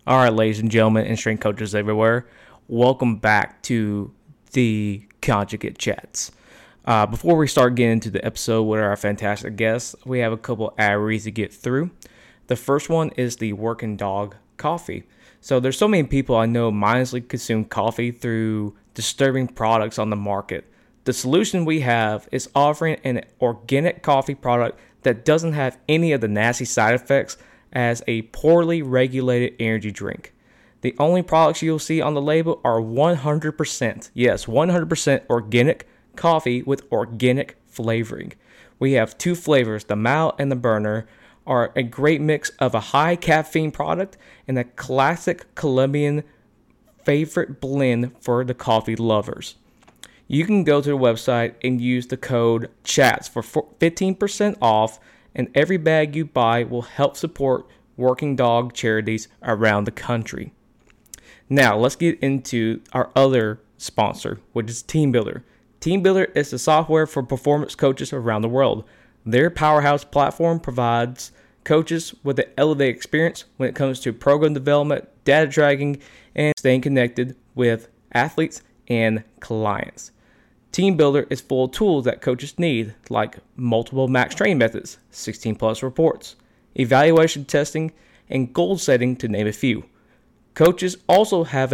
All right, ladies and gentlemen, and strength coaches everywhere, welcome back to the Conjugate Chats. Before we start getting into the episode with our fantastic guests, we have a couple ad reads to get through. The first one is the Working Dog Coffee. So there's so many people I know mindlessly consume coffee through disturbing products on the market. The solution we have is offering an organic coffee product that doesn't have any of the nasty side effects as a poorly regulated energy drink. The only products you'll see on the label are 100%, yes, 100% organic coffee with organic flavoring. We have two flavors, the mild and the burner, are a great mix of a high caffeine product and a classic Colombian favorite blend for the coffee lovers. You can go to the website and use the code CHATS for 15% off, and every bag you buy will help support working dog charities around the country. Now, let's get into our other sponsor, which is TeamBuildr. TeamBuildr is the software for performance coaches around the world. Their powerhouse platform provides coaches with an elevated experience when it comes to program development, data tracking, and staying connected with athletes and clients. TeamBuildr is full of tools that coaches need, like multiple max training methods, 16 plus reports, evaluation testing, and goal setting, to name a few. Coaches also have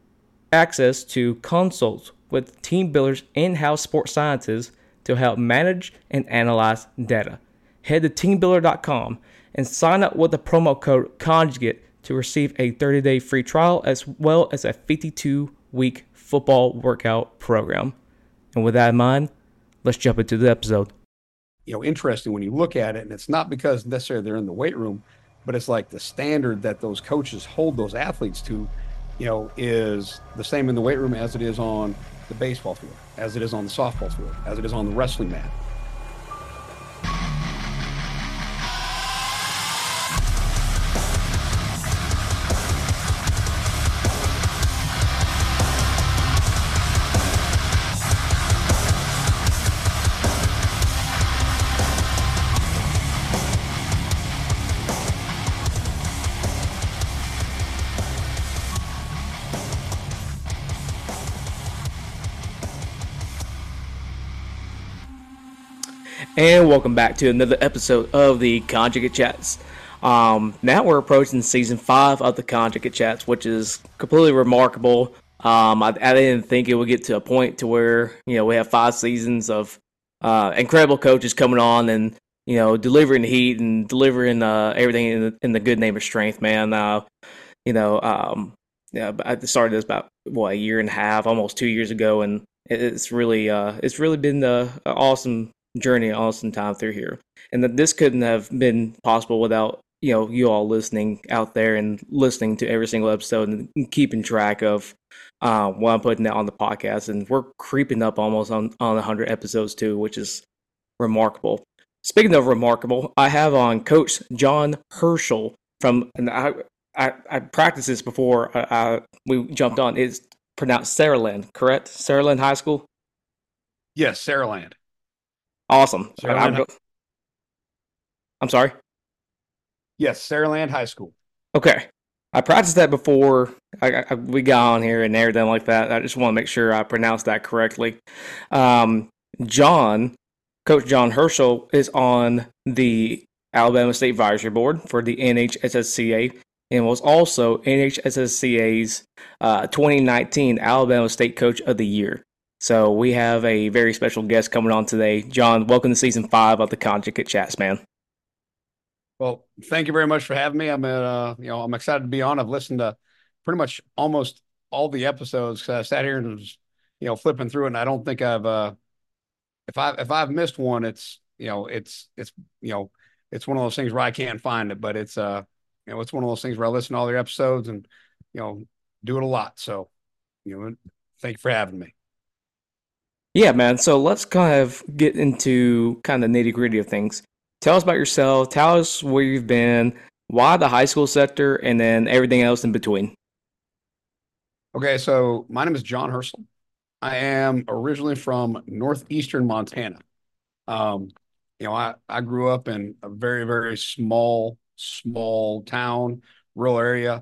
access to consults with TeamBuildr's in-house sports scientists to help manage and analyze data. Head to teambuildr.com and sign up with the promo code CONJUGATE to receive a 30-day free trial as well as a 52-week football workout program. And with that in mind, let's jump into the episode. Interesting when you look at it, and it's not because necessarily they're in the weight room, but it's like the standard that those coaches hold those athletes to, is the same in the weight room as it is on the baseball field, as it is on the softball field, as it is on the wrestling mat. And welcome back to another episode of the Conjugate Chats. Now we're approaching season 5 of the Conjugate Chats, which is completely remarkable. I didn't think it would get to a point to where we have 5 seasons of incredible coaches coming on and delivering the heat and delivering everything in the good name of strength, man. I started this about a year and a half, almost 2 years ago, and it's really been an awesome journey, awesome time through here, and that this couldn't have been possible without you all listening out there and listening to every single episode and keeping track of what I'm putting out on the podcast. And we're creeping up almost on 100 episodes too, which is remarkable. Speaking of remarkable, I have on Coach John Herschel from, and I practiced this before we jumped on. It's pronounced Saraland, correct? Saraland High School. Yes, Saraland. Awesome. Saraland. I'm sorry. Yes, Saraland High School. Okay. I practiced that before we got on here and everything like that. I just want to make sure I pronounced that correctly. Coach John Herschel is on the Alabama State Advisory Board for the NHSSCA and was also NHSSCA's 2019 Alabama State Coach of the Year. So we have a very special guest coming on today. John, welcome to season 5 of the Conjugate Chats, man. Well, thank you very much for having me. I'm excited to be on. I've listened to pretty much almost all the episodes because I sat here and was, flipping through it. And I don't think if I've missed one, it's one of those things where I can't find it. But it's it's one of those things where I listen to all the episodes and do it a lot. So thank you for having me. Yeah, man. So let's kind of get into kind of nitty gritty of things. Tell us about yourself. Tell us where you've been, why the high school sector, and then everything else in between. Okay, so my name is John Herschel. I am originally from northeastern Montana. Um, I grew up in a very, very small town, rural area.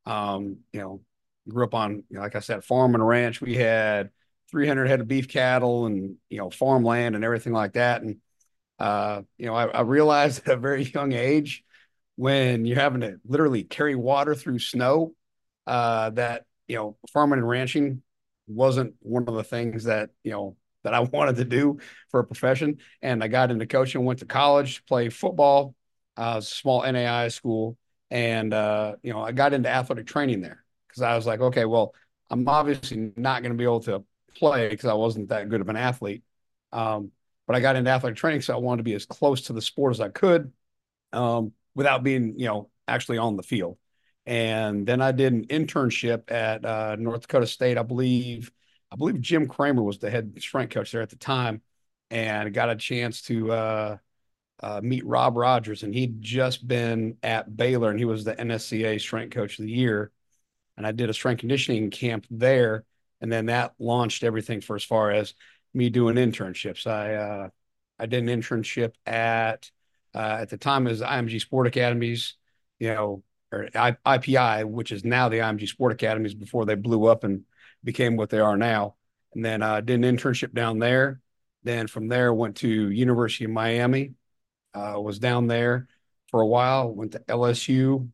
You know, grew up on, like I said, farm and ranch. We had 300 head of beef cattle and, farmland and everything like that. And, I realized at a very young age when you're having to literally carry water through snow, that, farming and ranching wasn't one of the things that, that I wanted to do for a profession. And I got into coaching, went to college, played football, small NAI school. And, I got into athletic training there because I was like, okay, well, I'm obviously not going to be able to play because I wasn't that good of an athlete. But I got into athletic training, so I wanted to be as close to the sport as I could, without being, actually on the field. And then I did an internship at North Dakota State. I believe Jim Kramer was the head strength coach there at the time, and got a chance to meet Rob Rogers, and he'd just been at Baylor, and he was the NSCA Strength Coach of the Year. And I did a strength conditioning camp there, and then that launched everything for as far as me doing internships. I did an internship at the time it was IMG Sport Academies, or IPI, which is now the IMG Sport Academies before they blew up and became what they are now. And then did an internship down there. Then from there went to University of Miami. Was down there for a while. Went to LSU.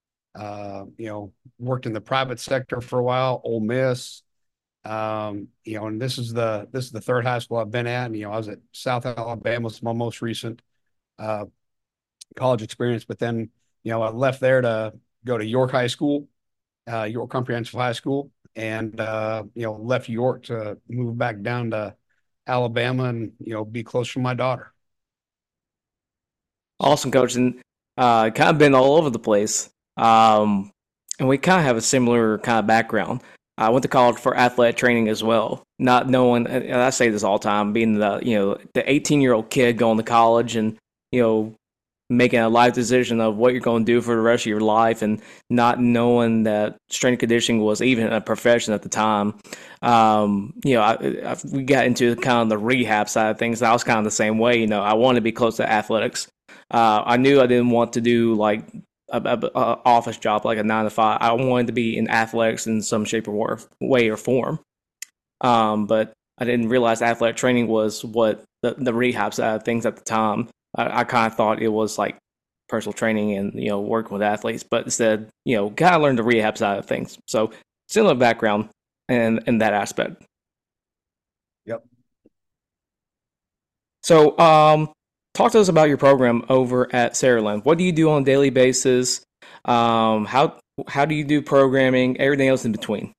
Worked in the private sector for a while. Ole Miss. And this is the third high school I've been at. And, I was at South Alabama. Was my most recent uh, college experience. But then, I left there to go to York High School, York Comprehensive High School, and left York to move back down to Alabama and be close to my daughter. Awesome, coach, and kind of been all over the place. And we kind of have a similar kind of background. I went to college for athletic training as well, not knowing. And I say this all the time, being the 18-year-old kid going to college and you know making a life decision of what you're going to do for the rest of your life, and not knowing that strength and conditioning was even a profession at the time. We got into kind of the rehab side of things. I was kind of the same way. I wanted to be close to athletics. I knew I didn't want to do like a office job like a 9 to 5. I wanted to be in athletics in some shape or way or form. But I didn't realize athletic training was what the rehab side of things at the time. I kind of thought it was like personal training and working with athletes, but instead gotta learn the rehab side of things. So similar background in that aspect. Yep. So talk to us about your program over at Saraland. What do you do on a daily basis? How do you do programming? Everything else in between.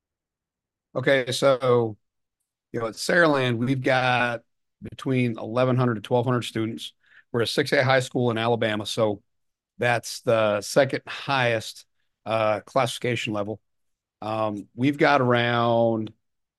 Okay, so at Saraland, we've got between 1,100 to 1,200 students. We're a 6A high school in Alabama, so that's the second highest classification level. We've got around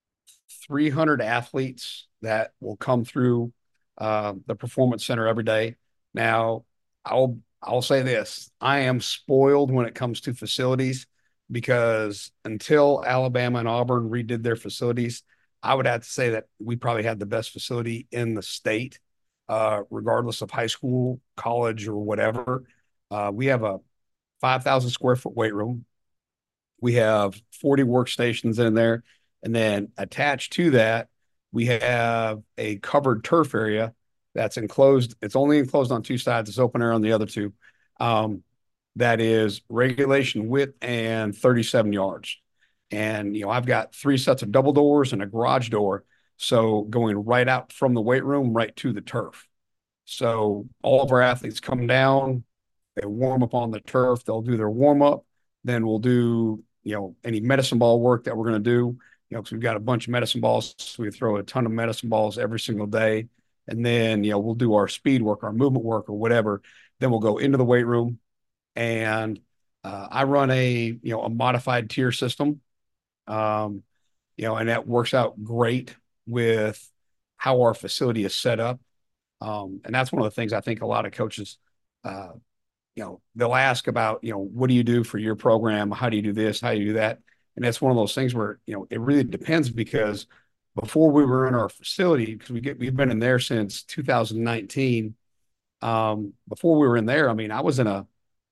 300 athletes that will come through the performance center every day. Now, I'll say this: I am spoiled when it comes to facilities because until Alabama and Auburn redid their facilities, I would have to say that we probably had the best facility in the state, regardless of high school, college, or whatever. We have a 5,000 square foot weight room. We have 40 workstations in there. And then attached to that, we have a covered turf area that's enclosed. It's only enclosed on two sides. It's open air on the other two. Um, that is regulation width and 37 yards. And, I've got three sets of double doors and a garage door. So going right out from the weight room right to the turf. So all of our athletes come down, they warm up on the turf, they'll do their warm up, then we'll do, any medicine ball work that we're going to do, because we've got a bunch of medicine balls. So we throw a ton of medicine balls every single day. And then, we'll do our speed work, our movement work, or whatever. Then we'll go into the weight room, and I run a modified tier system, um, and that works out great with how our facility is set up. And that's one of the things I think a lot of coaches, uh, they'll ask about, what do you do for your program? How do you do this? How do you do that? And that's one of those things where, it really depends because before we were in our facility, because we've been in there since 2019. Before we were in there, I mean, I was in a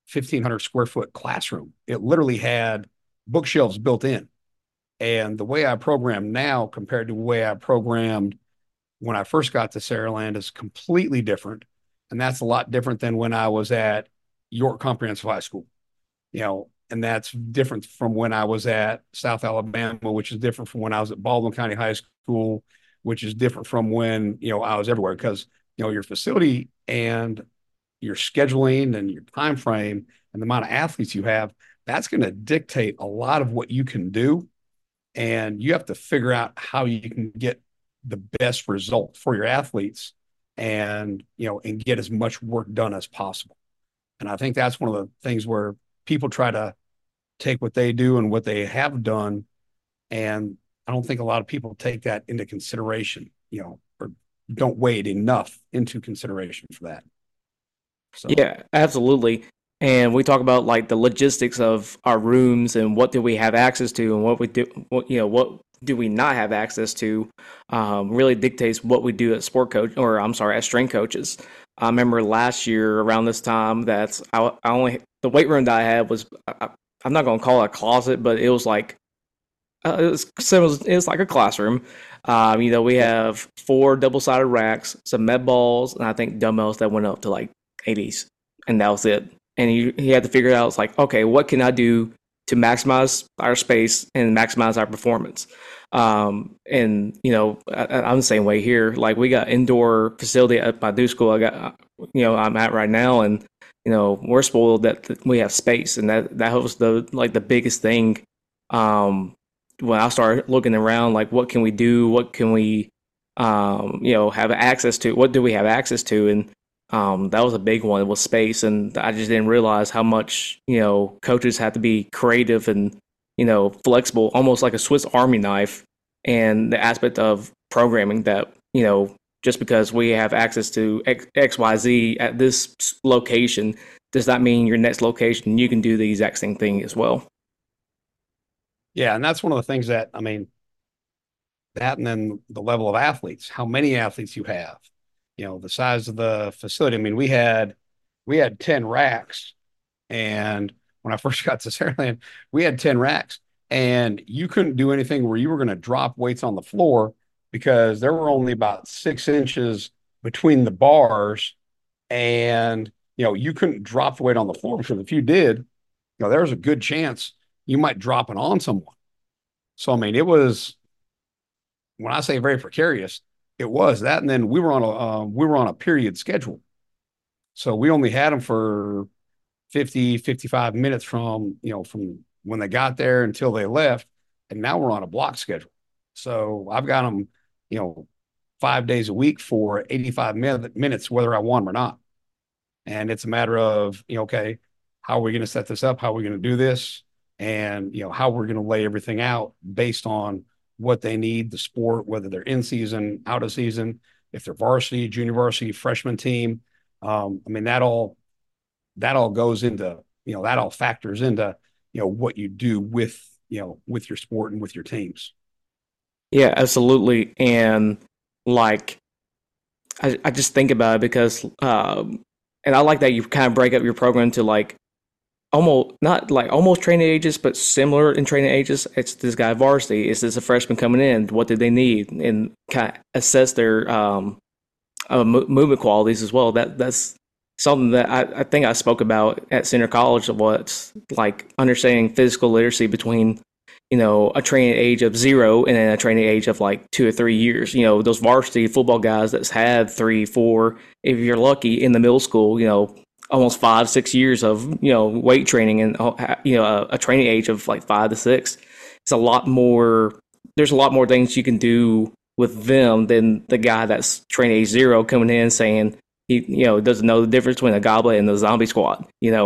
1,500 square foot classroom. It literally had bookshelves built in. And the way I program now compared to the way I programmed when I first got to Saraland is completely different. And that's a lot different than when I was at York Comprehensive High School, and that's different from when I was at South Alabama, which is different from when I was at Baldwin County High School, which is different from when, I was everywhere because, your facility and your scheduling and your time frame and the amount of athletes you have, that's going to dictate a lot of what you can do. And you have to figure out how you can get the best result for your athletes and get as much work done as possible. And I think that's one of the things where people try to take what they do and what they have done. And I don't think a lot of people take that into consideration, or don't weigh it enough into consideration for that. So, Yeah, absolutely. And we talk about like the logistics of our rooms and what do we have access to and what we do, what do we not have access to, really dictates what we do as sport coach, or I'm sorry, as strength coaches. I remember last year around this time that I only the weight room that I had was I'm not going to call it a closet, but it was like it was like a classroom. We have four double sided racks, some med balls, and I think dumbbells that went up to like 80s, and that was it. And he had to figure it out. It's like, okay, what can I do to maximize our space and maximize our performance? I'm the same way here. Like we got indoor facility at my new school. I'm at right now, and we're spoiled that we have space, and that was the biggest thing. When I started looking around, like what can we do? What can we, have access to? What do we have access to? And that was a big one with space, and I just didn't realize how much coaches have to be creative and flexible, almost like a Swiss Army knife. And the aspect of programming that just because we have access to XYZ at this location does not mean your next location you can do the exact same thing as well. yeah. And that's one of the things that, I mean, that and then the level of athletes, how many athletes you have, the size of the facility. I mean, we had 10 racks. And when I first got to Saraland, we had 10 racks and you couldn't do anything where you were going to drop weights on the floor because there were only about 6 inches between the bars. And, you couldn't drop the weight on the floor because if you did, there was a good chance you might drop it on someone. So, I mean, it was, when I say very precarious, it was that. And then we were on a period schedule. So we only had them for 50, 55 minutes from when they got there until they left. And now we're on a block schedule. So I've got them, you know, 5 days a week for 85 minutes, whether I want them or not. And it's a matter of, okay, how are we going to set this up? How are we going to do this? And, how we're going to lay everything out based on what they need, the sport, whether they're in season, out of season, if they're varsity, junior varsity, freshman team. I mean, that all goes into, that all factors into, what you do with your sport and with your teams. Yeah, absolutely. And like, I just think about it because, and I like that you kind of break up your program to like almost not like almost training ages, but similar in training ages. It's this guy varsity. Is this a freshman coming in? What did they need? And kind of assess their movement qualities as well. That's something that I think I spoke about at Center College. What's like understanding physical literacy between a training age of 0 and then a training age of like 2 or 3 years. Those varsity football guys that's had 3, 4, if you're lucky, in the middle school. Almost 5, 6 years of weight training and a training age of like 5 to 6. It's a lot more. There's a lot more things you can do with them than the guy that's training age 0 coming in saying he doesn't know the difference between a goblet and the zombie squad.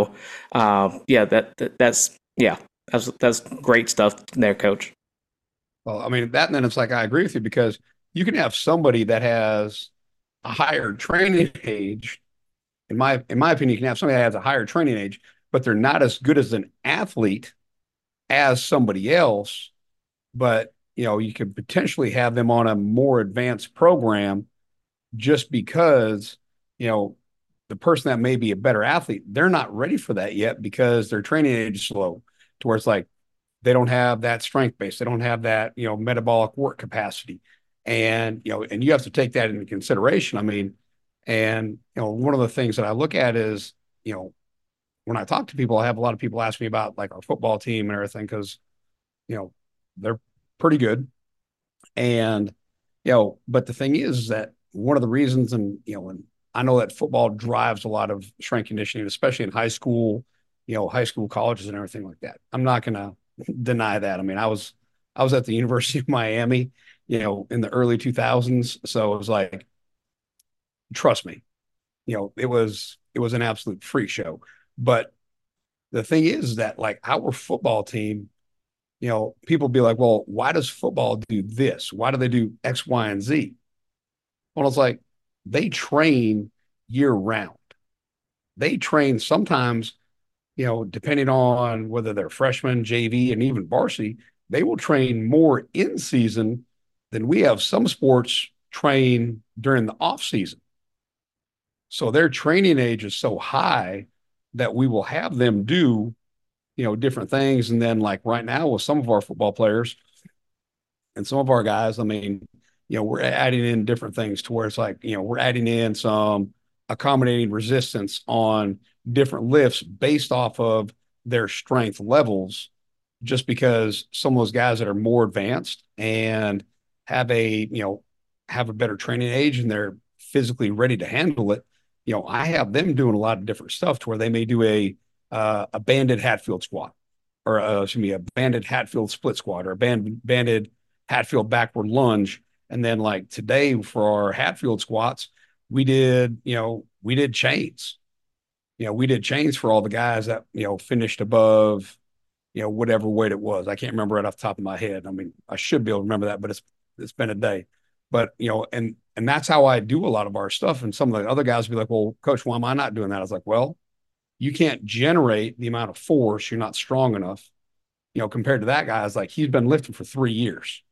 Yeah, that's yeah, that's great stuff there, coach. Well, I mean, that and then it's like, I agree with you because you can have somebody that has a higher training age. In my opinion, you can have somebody that has a higher training age, but they're not as good as an athlete as somebody else. But, you could potentially have them on a more advanced program just because, you know, the person that may be a better athlete, they're not ready for that yet because their training age is slow, to where it's like they don't have that strength base, they don't have that, metabolic work capacity. And, and you have to take that into consideration. I mean, and, one of the things that I look at is, you know, when I talk to people, I have a lot of people ask me about like our football team and everything because, you know, they're pretty good. And, but the thing is that one of the reasons, and I know that football drives a lot of strength conditioning, especially in high school, high school colleges and everything like that. I'm not going to deny that. I mean, I was at the University of Miami, in the early 2000s. So it was like, trust me, it was an absolute freak show. But the thing is that like our football team, people be like, well, why does football do this? Why do they do X, Y, and Z? Well, it's like they train year round. They train sometimes, depending on whether they're freshmen, JV, and even varsity, they will train more in season than we have some sports train during the off season. So their training age is so high that we will have them do, different things. And then like right now with some of our football players and some of our guys, I mean, we're adding in different things to where it's like, we're adding in some accommodating resistance on different lifts based off of their strength levels, just because some of those guys that are more advanced and have a better training age and they're physically ready to handle it. I have them doing a lot of different stuff to where they may do a banded Hatfield squat, or excuse me, a banded Hatfield split squat, or a banded Hatfield backward lunge. And then like today for our Hatfield squats, we did chains. We did chains for all the guys that, finished above, whatever weight it was. I can't remember right off the top of my head. I mean, I should be able to remember that, but it's been a day. But, and that's how I do a lot of our stuff. And some of the other guys will be like, well, coach, why am I not doing that? I was like, well, you can't generate the amount of force. You're not strong enough, compared to that guy. Is like, he's been lifting for 3 years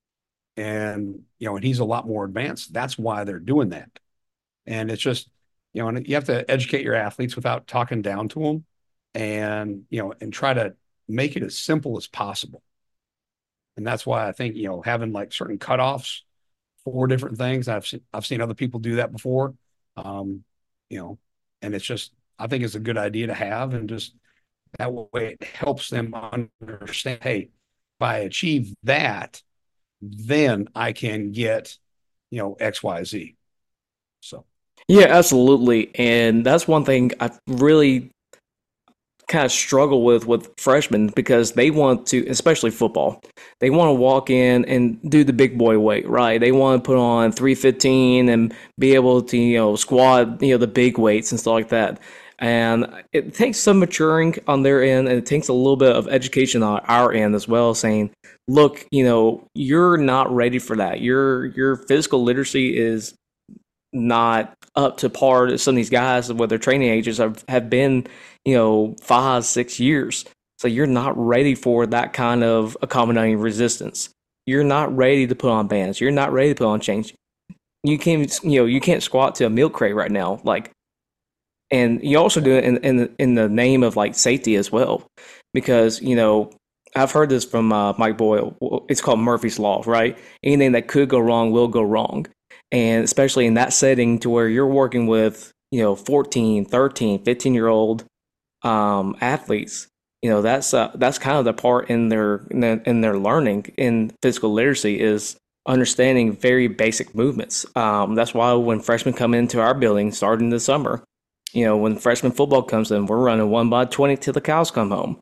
and, and he's a lot more advanced. That's why they're doing that. And it's just, and you have to educate your athletes without talking down to them, and, and try to make it as simple as possible. And that's why I think, having like certain cutoffs for different things. I've seen other people do that before. Um, and it's just, I think it's a good idea to have, and just that way it helps them understand, hey, if I achieve that, then I can get, X, Y, Z. So Yeah, absolutely. And that's one thing I really kind of struggle with freshmen because they want to, especially football, they want to walk in and do the big boy weight, right? They want to put on 315 and be able to, squat, the big weights and stuff like that. And it takes some maturing on their end, and it takes a little bit of education on our end as well, saying, look, you're not ready for that. Your physical literacy is not up to par to some of these guys with their training ages have been, 5, 6 years. So you're not ready for that kind of accommodating resistance. You're not ready to put on bands. You're not ready to put on chains. You can't squat to a milk crate right now. Like, and you also do it in the name of like safety as well, because I've heard this from Mike Boyle. It's called Murphy's Law, right? Anything that could go wrong will go wrong. And especially in that setting to where you're working with, 14, 13, 15-year-old athletes, that's kind of the part in their learning in physical literacy is understanding very basic movements. That's why when freshmen come into our building starting this summer, when freshman football comes in, we're running 1 by 20 till the cows come home.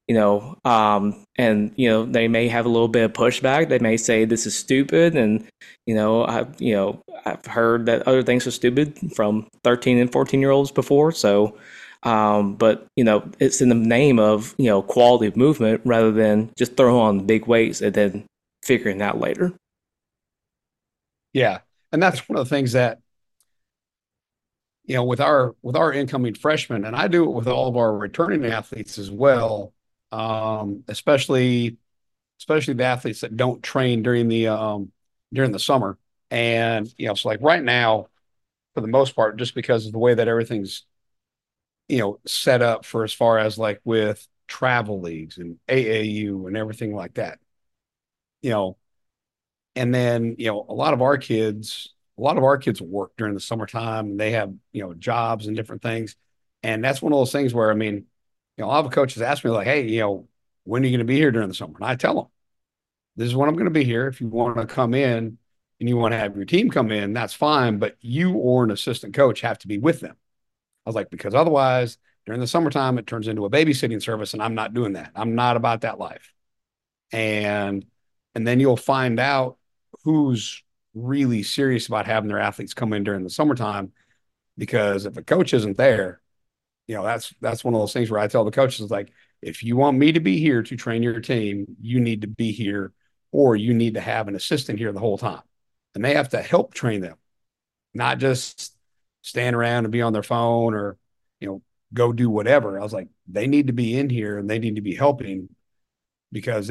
And they may have a little bit of pushback. They may say this is stupid, and I've heard that other things are stupid from 13 and 14-year-olds before. So, but it's in the name of quality of movement rather than just throwing on big weights and then figuring it out later. yeah, and that's one of the things that, with our incoming freshmen, and I do it with all of our returning athletes as well, especially the athletes that don't train during the summer. And so like right now, for the most part, just because of the way that everything's, set up for as far as like with travel leagues and AAU and everything like that. You know, and then, a lot of our kids work during the summertime and they have, jobs and different things. And that's one of those things where, I mean, a lot of coaches ask me like, hey, when are you going to be here during the summer? And I tell them, this is when I'm going to be here. If you want to come in and you want to have your team come in, that's fine. But you or an assistant coach have to be with them. I was like, because otherwise, during the summertime, it turns into a babysitting service, and I'm not doing that. I'm not about that life. And then you'll find out who's really serious about having their athletes come in during the summertime. Because if a coach isn't there, that's one of those things where I tell the coaches like, if you want me to be here to train your team, you need to be here, or you need to have an assistant here the whole time, and they have to help train them, not just stand around and be on their phone or you know go do whatever. I was like, they need to be in here and they need to be helping, because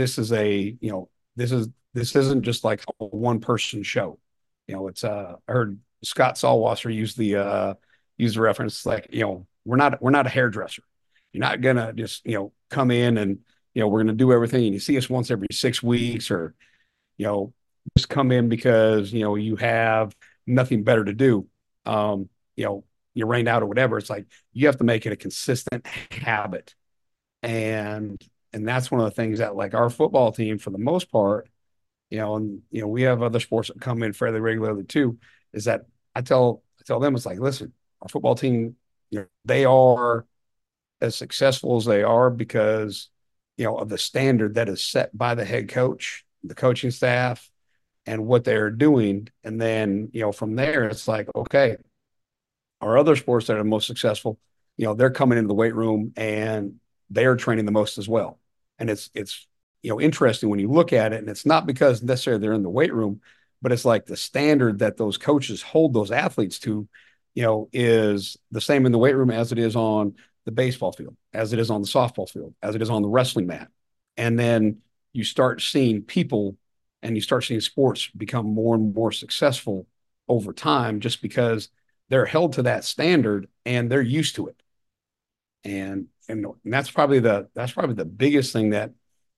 this isn't just like a one person show. It's I heard Scott Salwasser use the reference like, we're not a hairdresser. You're not gonna just, come in and, we're gonna do everything and you see us once every 6 weeks, or, you know, just come in because, you have nothing better to do. Um, you know, you rained out or whatever. It's like you have to make it a consistent habit. And that's one of the things that like our football team for the most part, and we have other sports that come in fairly regularly too, is that I tell them, it's like, listen, our football team, they are as successful as they are because, of the standard that is set by the head coach, the coaching staff, and what they're doing. And then, from there, it's like, okay, our other sports that are most successful, they're coming into the weight room and they're training the most as well. And it's interesting when you look at it, and it's not because necessarily they're in the weight room, but it's like the standard that those coaches hold those athletes to, is the same in the weight room as it is on the baseball field, as it is on the softball field, as it is on the wrestling mat. And then you start seeing people and you start seeing sports become more and more successful over time just because they're held to that standard and they're used to it. And that's probably the biggest thing that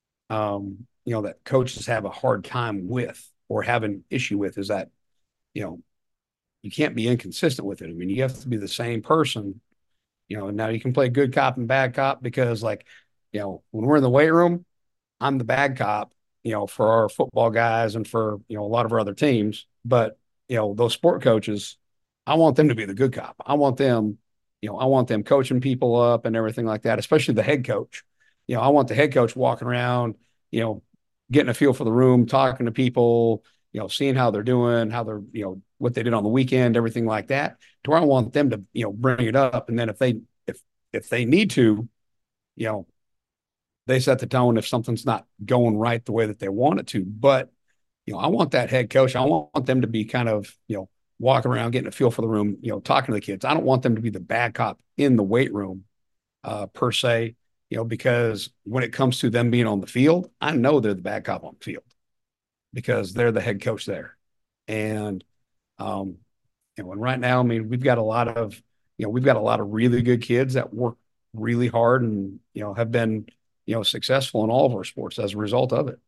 that coaches have a hard time with or have an issue with, is that, you know, you can't be inconsistent with it. I mean, you have to be the same person, and now you can play good cop and bad cop because like, when we're in the weight room, I'm the bad cop, for our football guys and for, a lot of our other teams. But, those sport coaches, I want them to be the good cop. I want them coaching people up and everything like that, especially the head coach. I want the head coach walking around, getting a feel for the room, talking to people, seeing how they're doing, how they're, what they did on the weekend, everything like that, to where I want them to, bring it up. And then if they need to, you know, they set the tone if something's not going right the way that they want it to. But, I want that head coach, I want them to be kind of, walking around, getting a feel for the room, talking to the kids. I don't want them to be the bad cop in the weight room, per se, because when it comes to them being on the field, I know they're the bad cop on the field because they're the head coach there. And, and right now, I mean, we've got a lot of really good kids that work really hard and, have been, successful in all of our sports as a result of it.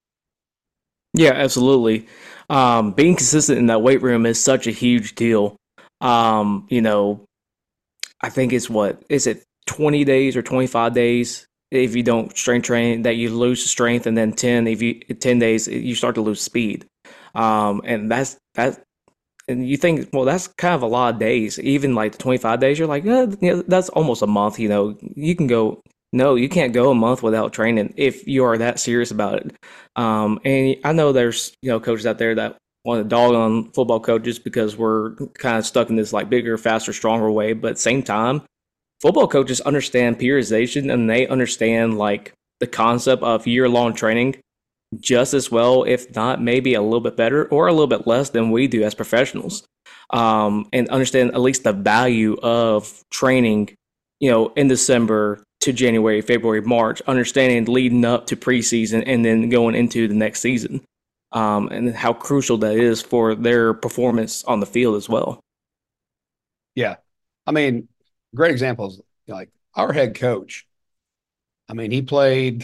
Yeah, absolutely. Being consistent in that weight room is such a huge deal. You know, I think it's what is it 20 days or 25 days if you don't strength train that you lose strength, and then 10 if you 10 days you start to lose speed. And that's that. And you think, well, that's kind of a lot of days. Even like the 25 days, you're like, yeah, that's almost a month. You can go. No, you can't go a month without training if you are that serious about it. And I know there's coaches out there that want to dog on football coaches because we're kind of stuck in this like bigger, faster, stronger way. But at the same time, football coaches understand periodization and they understand like the concept of year long training just as well, if not maybe a little bit better or a little bit less than we do as professionals. And understand at least the value of training, in December to January, February, March, understanding leading up to preseason and then going into the next season, and how crucial that is for their performance on the field as well. Yeah. I mean, great examples, like our head coach. I mean, he played,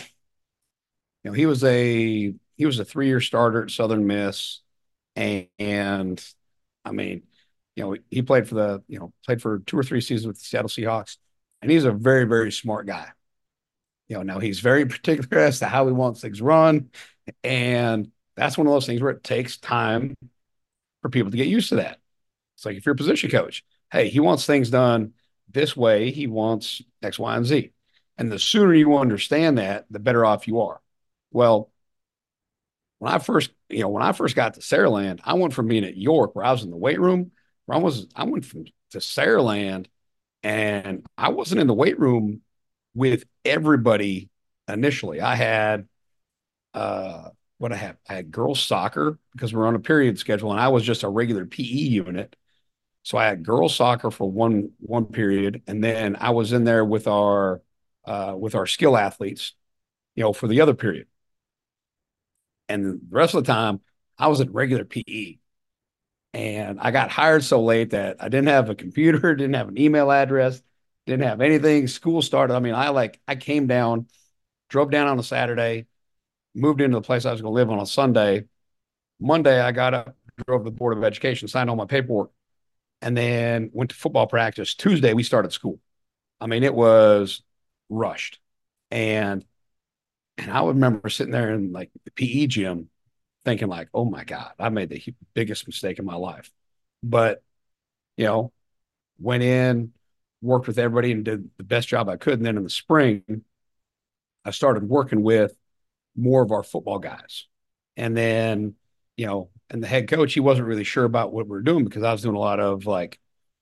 he was a 3-year starter at Southern Miss. And I mean, he played for played for 2 or 3 seasons with the Seattle Seahawks. And he's a very, very smart guy. Now he's very particular as to how he wants things run. And that's one of those things where it takes time for people to get used to that. It's like if you're a position coach, hey, he wants things done this way. He wants X, Y, and Z. And the sooner you understand that, the better off you are. Well, when I first got to Saraland, I went from being at York, where I was in the weight room, I went from to Saraland, and I wasn't in the weight room with everybody initially. I had what I had. I had girls soccer because we're on a period schedule, and I was just a regular PE unit. So I had girls soccer for one period, and then I was in there with our skill athletes, for the other period. And the rest of the time, I was at regular PE. And I got hired so late that I didn't have a computer, didn't have an email address, didn't have anything. School started. I mean, I came down, drove down on a Saturday, moved into the place I was going to live on a Sunday. Monday, I got up, drove to the Board of Education, signed all my paperwork, and then went to football practice. Tuesday, we started school. I mean, it was rushed. And and I would remember sitting there in like the PE gym thinking like, oh my God, I made the biggest mistake in my life. But, you know, went in, worked with everybody and did the best job I could. And then in the spring, I started working with more of our football guys. And then, and the head coach, he wasn't really sure about what we were doing because I was doing a lot of like,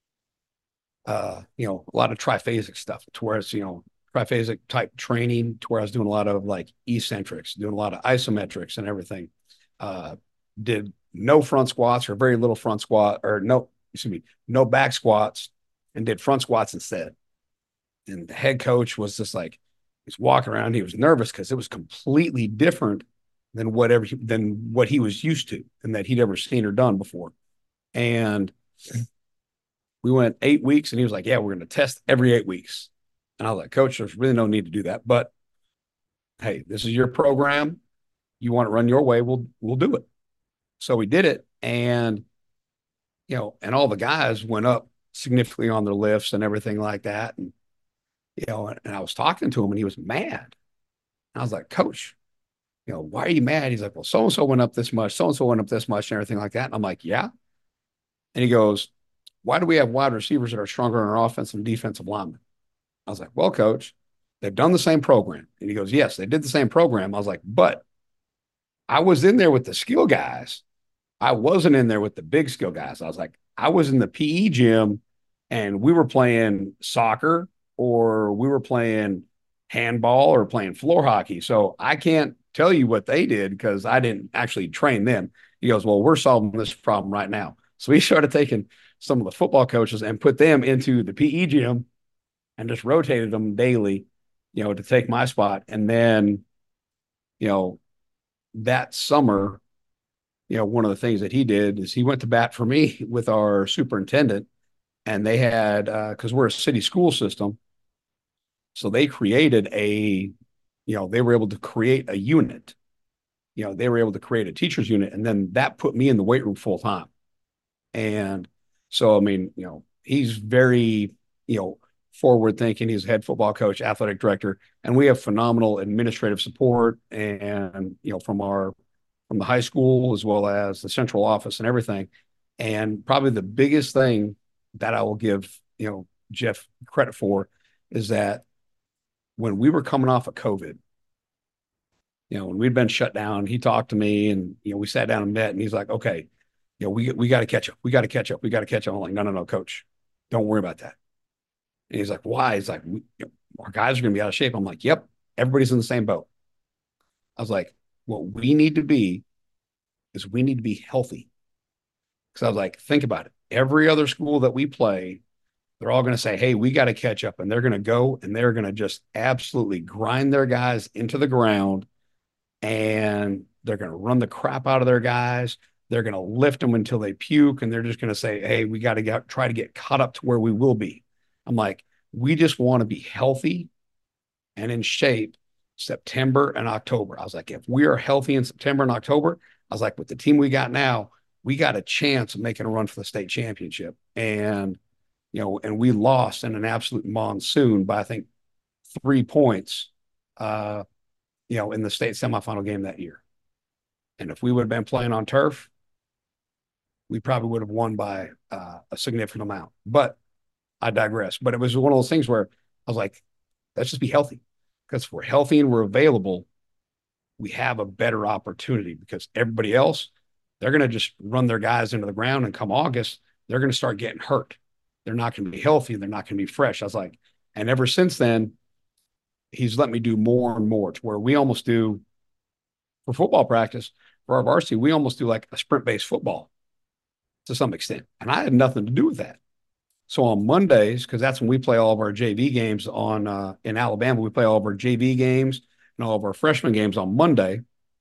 a lot of triphasic stuff to where it's, triphasic type training to where I was doing a lot of like eccentrics, doing a lot of isometrics and everything. Uh, did no front squats or very little front squat or no, excuse me, no back squats and did front squats instead. And the head coach was just like, he's walking around. He was nervous because it was completely different than what he was used to and that he'd ever seen or done before. And we went 8 weeks and he was like, yeah, we're going to test every 8 weeks. And I was like, coach, there's really no need to do that. But hey, this is your program. You want to run your way, we'll do it. So we did it. And, and all the guys went up significantly on their lifts and everything like that. And, and I was talking to him and he was mad. I was like, coach, why are you mad? He's like, well, so-and-so went up this much, so-and-so went up this much and everything like that. And I'm like, yeah. And he goes, why do we have wide receivers that are stronger in our offensive and defensive linemen? I was like, well, coach, they've done the same program. And he goes, yes, they did the same program. I was like, but I was in there with the skill guys. I wasn't in there with the big skill guys. I was like, I was in the PE gym and we were playing soccer or we were playing handball or playing floor hockey. So I can't tell you what they did because I didn't actually train them. He goes, well, we're solving this problem right now. So he started taking some of the football coaches and put them into the PE gym and just rotated them daily, to take my spot. And then, you know, that summer, one of the things that he did is he went to bat for me with our superintendent, and they had because we're a city school system, so they created they were able to create a unit. They were able to create a teachers unit, and then that put me in the weight room full time. And so, I mean, he's very, forward thinking. He's head football coach, athletic director, and we have phenomenal administrative support and, from the high school as well as the central office and everything. And probably the biggest thing that I will give, Jeff credit for is that when we were coming off of COVID, when we'd been shut down, he talked to me and, we sat down and met and he's like, okay, we got to catch up. We got to catch up. We got to catch up. I'm like, no, coach, don't worry about that. And he's like, why? He's like, our guys are going to be out of shape. I'm like, yep, everybody's in the same boat. I was like, what we need to be is we need to be healthy. Because I was like, think about it. Every other school that we play, they're all going to say, hey, we got to catch up. And they're going to go and they're going to just absolutely grind their guys into the ground. And they're going to run the crap out of their guys. They're going to lift them until they puke, and they're just going to say, "Hey, we got to try to get caught up to where we will be." I'm like, we just want to be healthy and in shape September and October. I was like, if we are healthy in September and October, I was like, with the team we got now, we got a chance of making a run for the state championship. And, and we lost in an absolute monsoon by, I think, 3 points, uh, in the state semifinal game that year. And if we would have been playing on turf, we probably would have won by a significant amount. But I digress. But it was one of those things where I was like, let's just be healthy. Because if we're healthy and we're available, we have a better opportunity because everybody else, they're going to just run their guys into the ground. And come August, they're going to start getting hurt. They're not going to be healthy. They're not going to be fresh. I was like, and ever since then, he's let me do more and more to where we almost do for football practice for our varsity, we almost do like a sprint based football to some extent. And I had nothing to do with that. So on Mondays, because that's when we play all of our JV games on in Alabama, we play all of our JV games and all of our freshman games on Monday.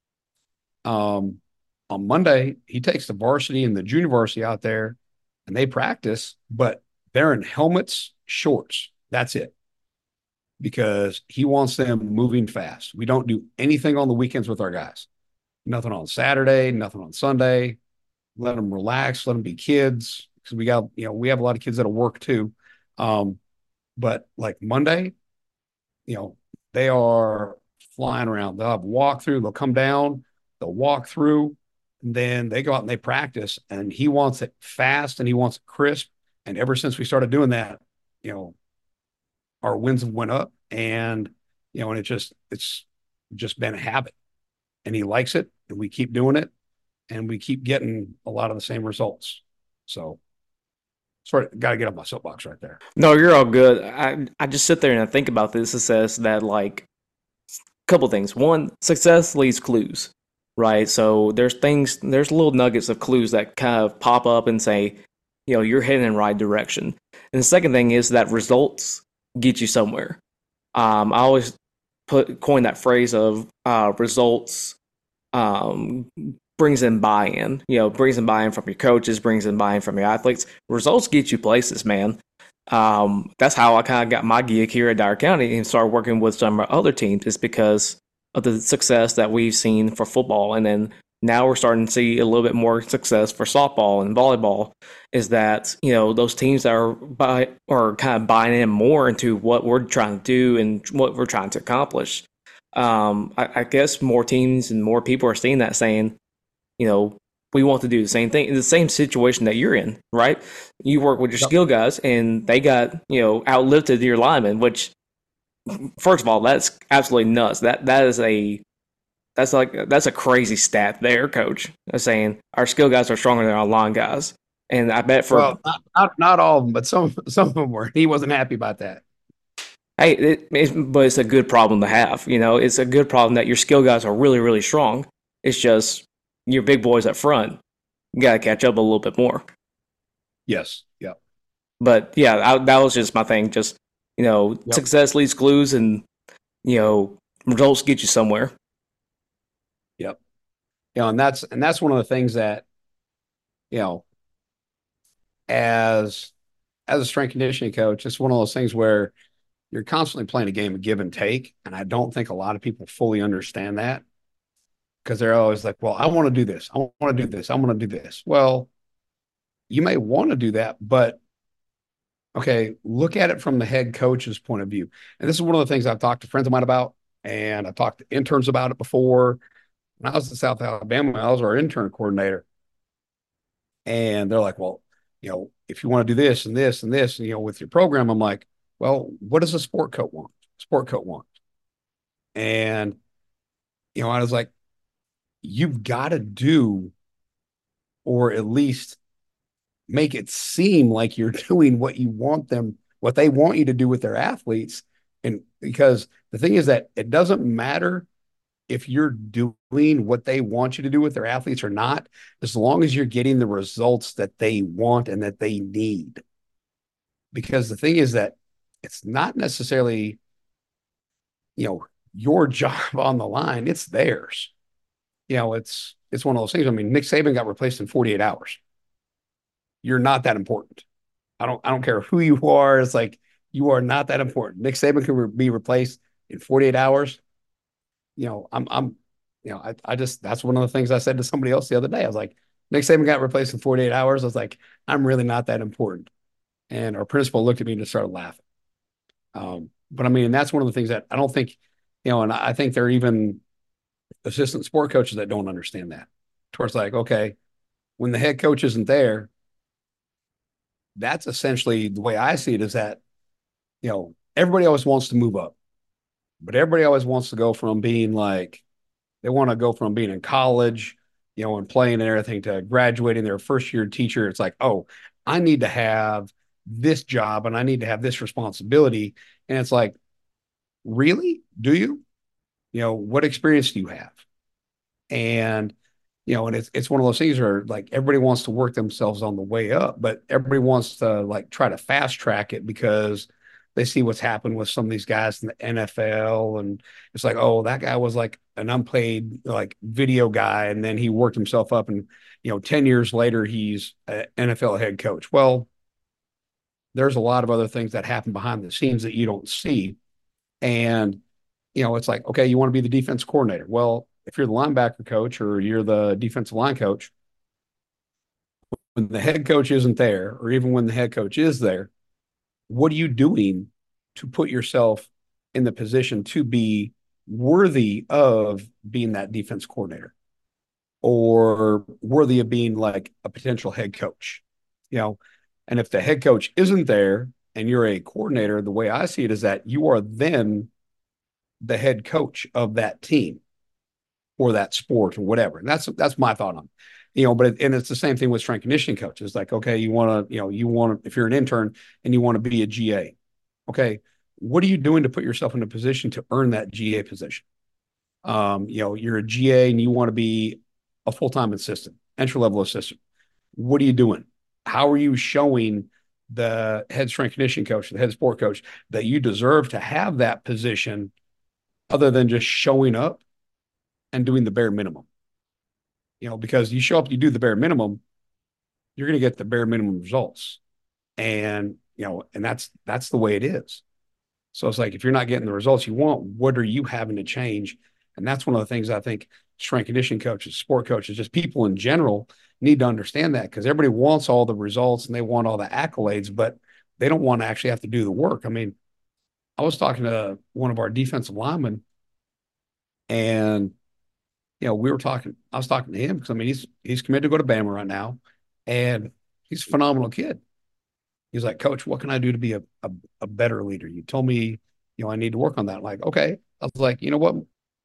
On Monday, he takes the varsity and the junior varsity out there and they practice, but they're in helmets, shorts. That's it. Because he wants them moving fast. We don't do anything on the weekends with our guys. Nothing on Saturday, nothing on Sunday. Let them relax, let them be kids. Because we have a lot of kids that'll work too. But like Monday, they are flying around. They'll have walk through, they'll come down, they'll walk through, and then they go out and they practice. And he wants it fast and he wants it crisp. And ever since we started doing that, our wins have went up and it's just been a habit. And he likes it and we keep doing it and we keep getting a lot of the same results. So sort of got to get off my soapbox right there. No, you're all good. I just sit there and I think about this. It says that like a couple things. One, success leaves clues, right? So there's little nuggets of clues that kind of pop up and say, you're heading in the right direction. And the second thing is that results get you somewhere. I always coin that phrase of results brings in buy-in. Brings in buy-in from your coaches, brings in buy-in from your athletes. Results get you places, man. That's how I kind of got my gig here at Dyer County and started working with some of our other teams. Is because of the success that we've seen for football, and then now we're starting to see a little bit more success for softball and volleyball. Is that those teams that are kind of buying in more into what we're trying to do and what we're trying to accomplish. I guess more teams and more people are seeing that, saying, we want to do the same thing. It's the same situation that you're in, right? You work with your skill guys, and they got outlifted your linemen. Which, first of all, that's absolutely nuts. That's a crazy stat there, coach. Saying our skill guys are stronger than our line guys, and I bet for not all of them, but some of them were. He wasn't happy about that. Hey, but it's a good problem to have. It's a good problem that your skill guys are really, really strong. It's just your big boys up front. You got to catch up a little bit more. Yes. Yeah. But yeah, that was just my thing. Just success leaves clues, and results get you somewhere. Yep. And that's one of the things that as a strength conditioning coach, it's one of those things where you're constantly playing a game of give and take. And I don't think a lot of people fully understand that because they're always like, well, I want to do this. I want to do this. I want to do this. Well, you may want to do that, but okay, look at it from the head coach's point of view. And this is one of the things I've talked to friends of mine about, and I've talked to interns about it before. When I was in South Alabama, I was our intern coordinator. And they're like, well, if you want to do this and this and this, with your program, I'm like, well, what does a sport coach want? Sport coach want. And, I was like, you've got to do, or at least make it seem like you're doing what they want you to do with their athletes. And because the thing is that it doesn't matter if you're doing what they want you to do with their athletes or not, as long as you're getting the results that they want and that they need. Because the thing is that it's not necessarily, your job on the line, it's theirs. It's it's one of those things. I mean, Nick Saban got replaced in 48 hours. You're not that important. I don't care who you are. It's like you are not that important. Nick Saban can be replaced in 48 hours. I'm I just that's one of the things I said to somebody else the other day. I was like, Nick Saban got replaced in 48 hours. I was like, I'm really not that important. And our principal looked at me and just started laughing. But I mean, that's one of the things that I don't think, and I think there are even assistant sport coaches that don't understand that. Towards like, okay, when the head coach isn't there, that's essentially the way I see it is that, everybody always wants to move up, but everybody always wants to go from being like, they want to go from being in college, and playing and everything to graduating their first year teacher. It's like, oh, I need to have this job and I need to have this responsibility. And it's like, really? Do you? What experience do you have? And and it's one of those things where like everybody wants to work themselves on the way up, but everybody wants to like try to fast track it because they see what's happened with some of these guys in the NFL. And it's like, oh, that guy was like an unpaid like video guy, and then he worked himself up, and 10 years later he's an NFL head coach. Well, there's a lot of other things that happen behind the scenes that you don't see. And it's like, okay, you want to be the defense coordinator. Well, if you're the linebacker coach or you're the defensive line coach, when the head coach isn't there, or even when the head coach is there, what are you doing to put yourself in the position to be worthy of being that defense coordinator or worthy of being like a potential head coach? You know, and if the head coach isn't there and you're a coordinator, the way I see it is that you are then the head coach of that team or that sport or whatever. And that's my thought on it. And it's the same thing with strength conditioning coaches. Like, okay, if you're an intern and you want to be a GA, okay, what are you doing to put yourself in a position to earn that GA position? You're a GA and you want to be a full-time assistant, entry-level assistant. What are you doing? How are you showing the head strength conditioning coach, the head sport coach, that you deserve to have that position other than just showing up and doing the bare minimum? Because you show up, you do the bare minimum, you're going to get the bare minimum results. And, and that's the way it is. So it's like, if you're not getting the results you want, what are you having to change? And that's one of the things I think strength conditioning coaches, sport coaches, just people in general need to understand that, because everybody wants all the results and they want all the accolades, but they don't want to actually have to do the work. I mean, I was talking to one of our defensive linemen, and I was talking to him because I mean he's committed to go to Bama right now, and he's a phenomenal kid. He's like, Coach, what can I do to be a better leader? You told me, I need to work on that. I'm like, okay. I was like, you know what?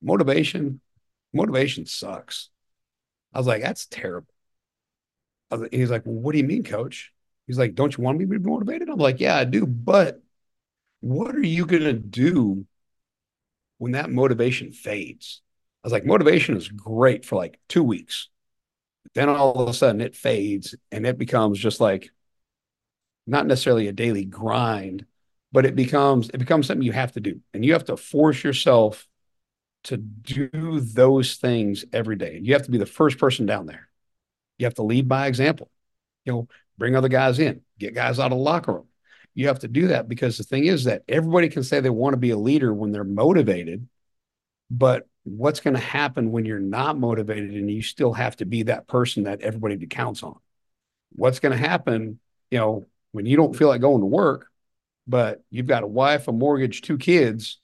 Motivation sucks. I was like, that's terrible. He's like, well, what do you mean, Coach? He's like, don't you want me to be motivated? I'm like, yeah, I do. But what are you going to do when that motivation fades? I was like, motivation is great for like 2 weeks. Then all of a sudden it fades and it becomes just like not necessarily a daily grind, but it becomes something you have to do. And you have to force yourself to do those things every day. You have to be the first person down there. You have to lead by example. Bring other guys in, get guys out of the locker room. You have to do that, because the thing is that everybody can say they want to be a leader when they're motivated, but what's going to happen when you're not motivated and you still have to be that person that everybody counts on? What's going to happen, when you don't feel like going to work, but you've got a wife, a mortgage, 2 kids,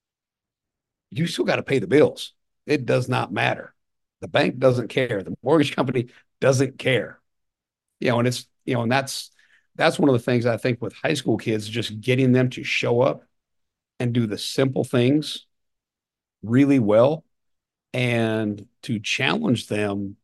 you still got to pay the bills. It does not matter. The bank doesn't care. The mortgage company doesn't care. And it's, and that's one of the things I think with high school kids, just getting them to show up and do the simple things really well, and to challenge them,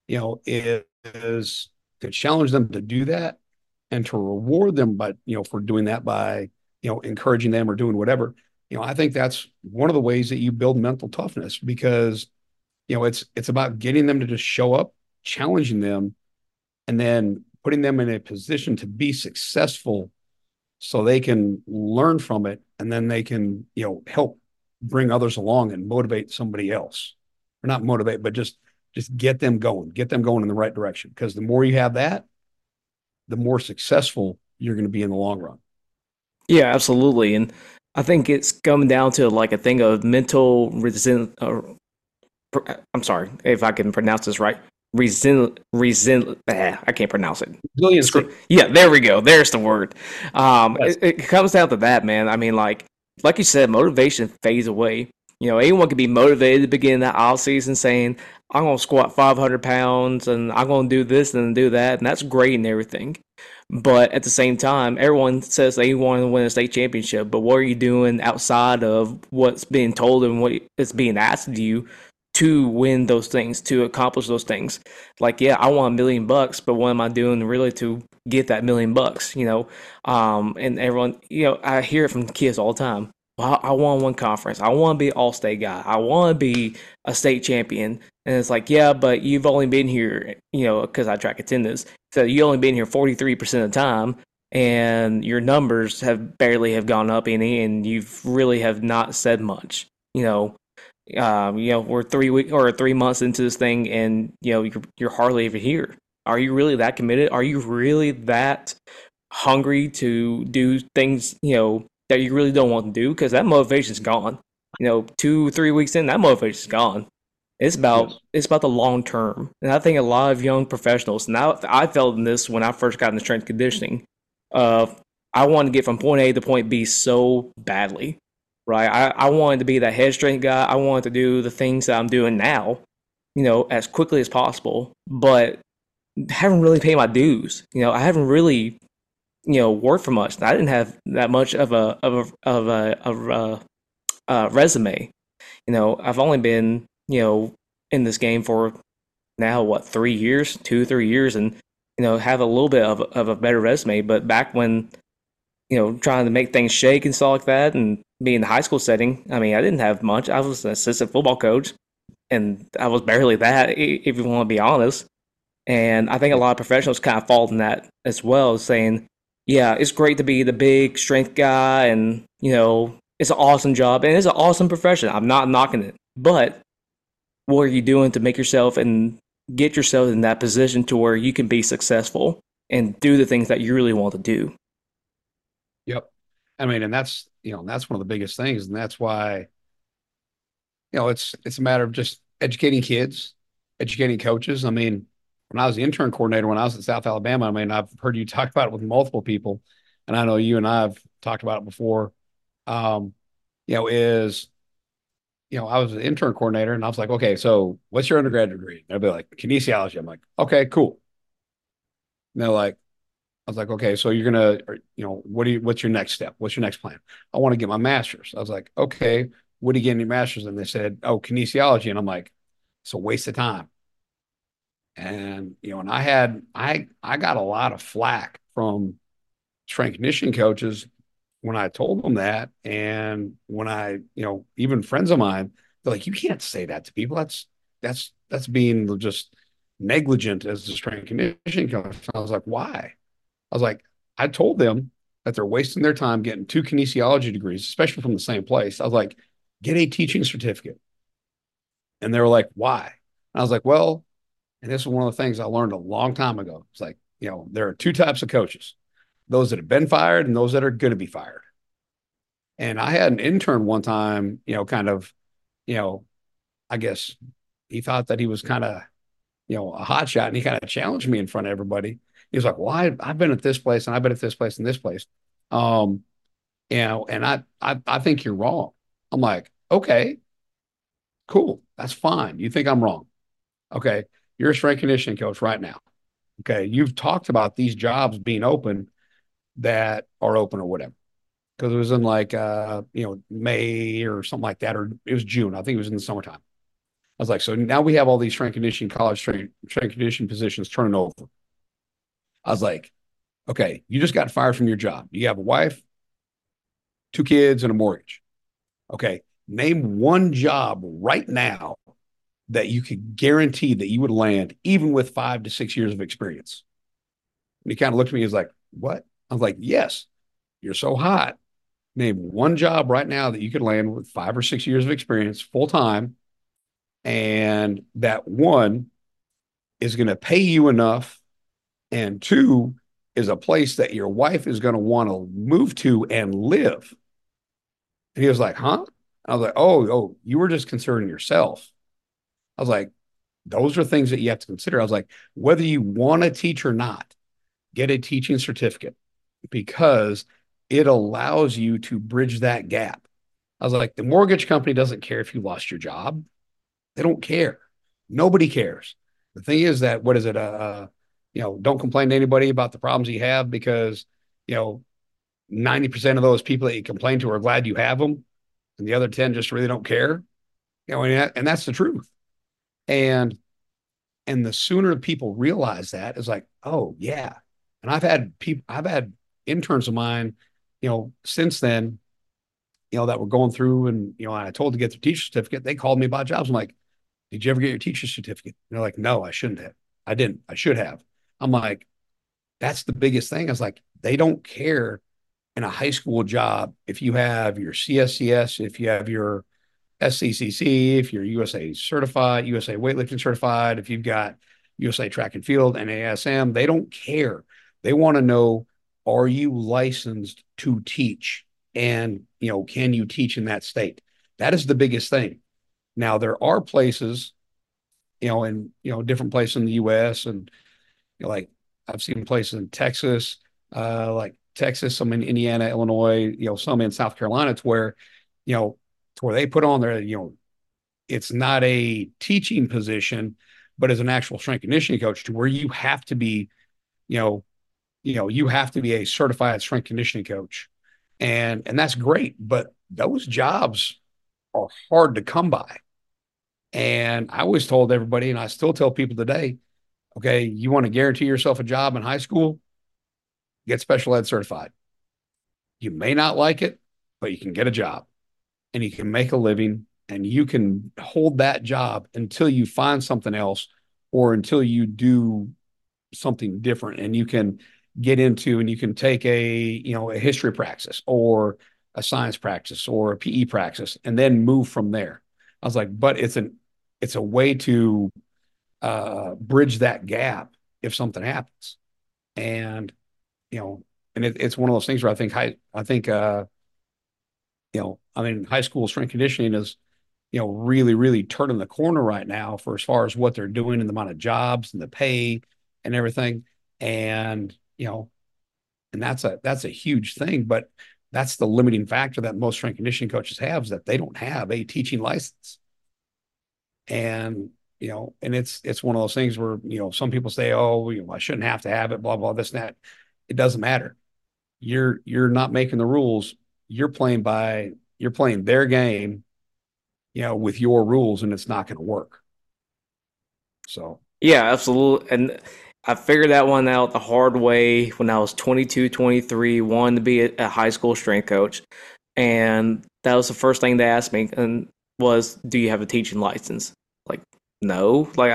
is to challenge them to do that and to reward them by, for doing that by, encouraging them or doing whatever. I think that's one of the ways that you build mental toughness, because, it's about getting them to just show up, challenging them, and then putting them in a position to be successful so they can learn from it. And then they can, help bring others along and motivate somebody else, or not motivate, but just Just get them going in the right direction. Because the more you have that, the more successful you're going to be in the long run. Yeah, absolutely. And I think it's coming down to like a thing of mental resent. I'm sorry if I can pronounce this right. I can't pronounce it. Resiliency. Yeah, there we go. There's the word. Yes. It comes down to that, man. I mean, like you said, motivation fades away. Anyone can be motivated at the beginning of the off season saying, I'm going to squat 500 pounds and I'm going to do this and do that. And that's great and everything. But at the same time, everyone says they want to win a state championship. But what are you doing outside of what's being told and what is being asked of you to win those things, to accomplish those things? Like, yeah, I want $1 million, but what am I doing really to get that $1 million? And everyone, I hear it from kids all the time. Well, I want one conference. I want to be all state guy. I want to be a state champion. And it's like, yeah, but you've only been here, because I track attendance. So you only been here 43% of the time, and your numbers have gone up any, and you've really have not said much. We're 3 weeks or 3 months into this thing, and you're hardly even here. Are you really that committed? Are you really that hungry to do things that you really don't want to do? Because that motivation's gone. 2 3 weeks in, that motivation's gone. It's about Yes. it's about the long term, and I think a lot of young professionals. Now, I felt in this when I first got into strength conditioning. Uh, I wanted to get from point A to point B so badly, right? I wanted to be that head strength guy. I wanted to do the things that I'm doing now, as quickly as possible. But haven't really paid my dues. I haven't really, worked for much. I didn't have that much of a resume. I've only been, in this game for now, what, 3 years, 2 3 years, and have a little bit of a better resume. But back when trying to make things shake and stuff like that, and be in the high school setting, I mean, I didn't have much. I was an assistant football coach, and I was barely that, if you want to be honest. And I think a lot of professionals kind of fall in that as well, saying, yeah, it's great to be the big strength guy, and it's an awesome job and it's an awesome profession. I'm not knocking it, but what are you doing to make yourself and get yourself in that position to where you can be successful and do the things that you really want to do? Yep. I mean, and that's one of the biggest things, and that's why it's a matter of just educating kids, educating coaches. I mean, when I was the intern coordinator, when I was at South Alabama, I mean, I've heard you talk about it with multiple people, and I know you and I have talked about it before. Um, is I was an intern coordinator, and I was like, okay, so what's your undergrad degree? And they'll be like, kinesiology. I'm like, okay, cool. And they're like, I was like, okay, so you're gonna, what's your next step? What's your next plan? I want to get my master's. I was like, okay, what are you getting your master's? And they said, oh, kinesiology. And I'm like, it's a waste of time. And and I got a lot of flack from strength conditioning coaches when I told them that, and when I, even friends of mine, they're like, you can't say that to people. That's being just negligent as a strength conditioning coach. I was like, why? I was like, I told them that they're wasting their time getting two kinesiology degrees, especially from the same place. I was like, get a teaching certificate. And they were like, why? And I was like, well, and this is one of the things I learned a long time ago. It's like, there are two types of coaches, those that have been fired and those that are going to be fired. And I had an intern one time, kind of, you know, I guess he thought that he was kind of, a hot shot, and he kind of challenged me in front of everybody. He was like, well, I've been at this place and I've been at this place and this place. Um, and I think you're wrong. I'm like, okay, cool. That's fine. You think I'm wrong. Okay. You're a strength conditioning coach right now. Okay. You've talked about these jobs being open that are open or whatever. Because it was in like May or something like that, or it was June. I think it was in the summertime. I was like, so now we have all these strength conditioning college strength conditioning positions turning over. I was like, okay, you just got fired from your job. You have a wife, two kids, and a mortgage. Okay, name one job right now that you could guarantee that you would land, even with 5 to 6 years of experience. And he kind of looked at me. He was like, what? I was like, yes, you're so hot. Name one job right now that you could land with 5 or 6 years of experience full time and that one is going to pay you enough, and two is a place that your wife is going to want to move to and live. And he was like, huh? I was like, oh, you were just considering yourself. I was like, those are things that you have to consider. I was like, whether you want to teach or not, get a teaching certificate because it allows you to bridge that gap. I was like, the mortgage company doesn't care if you lost your job. They don't care. Nobody cares. The thing is that what is it? Don't complain to anybody about the problems you have because you know 90% of those people that you complain to are glad you have them, and the other 10 just really don't care. And that's the truth. And the sooner people realize that, it's like, oh yeah. And I've had interns of mine, since then, that were going through and I told to get their teacher certificate. They called me about jobs. I'm like, did you ever get your teacher certificate? And they're like, no, I shouldn't have. I didn't. I should have. I'm like, that's the biggest thing. I was like, they don't care in a high school job if you have your CSCS, if you have your SCCC, if you're USA certified, USA weightlifting certified, if you've got USA track and field and ASM, they don't care. They want to know, are you licensed to teach? And, can you teach in that state? That is the biggest thing. Now, there are places, different places in the US and, like I've seen places in Texas, like Texas, some in Indiana, Illinois, some in South Carolina, to where, to where they put on their, it's not a teaching position, but as an actual strength conditioning coach, to where you have to be, you know, you have to be a certified strength conditioning coach, and that's great. But those jobs are hard to come by. And I always told everybody, and I still tell people today, okay, you want to guarantee yourself a job in high school, get special ed certified. You may not like it, but you can get a job and you can make a living and you can hold that job until you find something else or until you do something different and you can get into and you can take a history practice or a science practice or a PE practice and then move from there. I was like, but it's a way to bridge that gap if something happens. And it's one of those things where high school strength conditioning is, really, really turning the corner right now for as far as what they're doing and the amount of jobs and the pay and everything. And, and that's a huge thing, but that's the limiting factor that most strength conditioning coaches have is that they don't have a teaching license. And, and it's one of those things where, some people say, oh, I shouldn't have to have it, blah, blah, this and that. It doesn't matter. You're not making the rules. You're playing their game, with your rules, and it's not going to work. So Yeah, absolutely. And I figured that one out the hard way when I was 22, 23, wanted to be a high school strength coach. And that was the first thing they asked me and was, do you have a teaching license? Like, no. Like,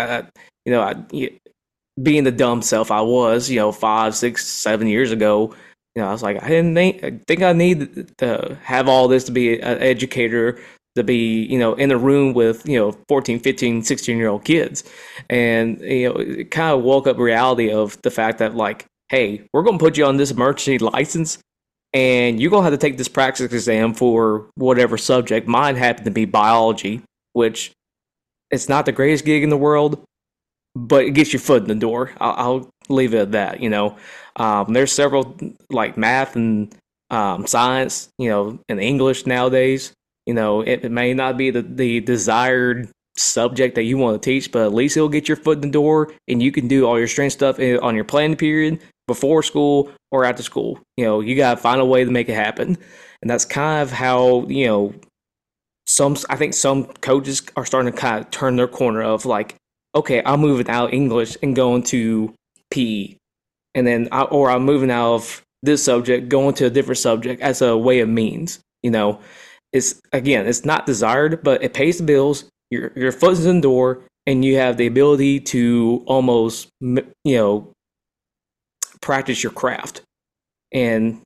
being the dumb self I was, 5, 6, 7 years ago, I was like, I think I need to have all this to be an educator, to be, in a room with, 14, 15, 16-year-old kids. And, it kind of woke up reality of the fact that, like, hey, we're going to put you on this emergency license and you're going to have to take this practice exam for whatever subject. Mine happened to be biology, which it's not the greatest gig in the world, but it gets your foot in the door. I'll leave it at that. There's several like math and science, and English nowadays. It may not be the desired subject that you want to teach, but at least it'll get your foot in the door, and you can do all your strength stuff on your planning period before school or after school. You gotta find a way to make it happen, and that's kind of how I think some coaches are starting to kind of turn their corner of like, okay, I'm moving out of English and going to PE, and then or I'm moving out of this subject, going to a different subject as a way of means. It's not desired, but it pays the bills. Your foot's in the door, and you have the ability to almost practice your craft. And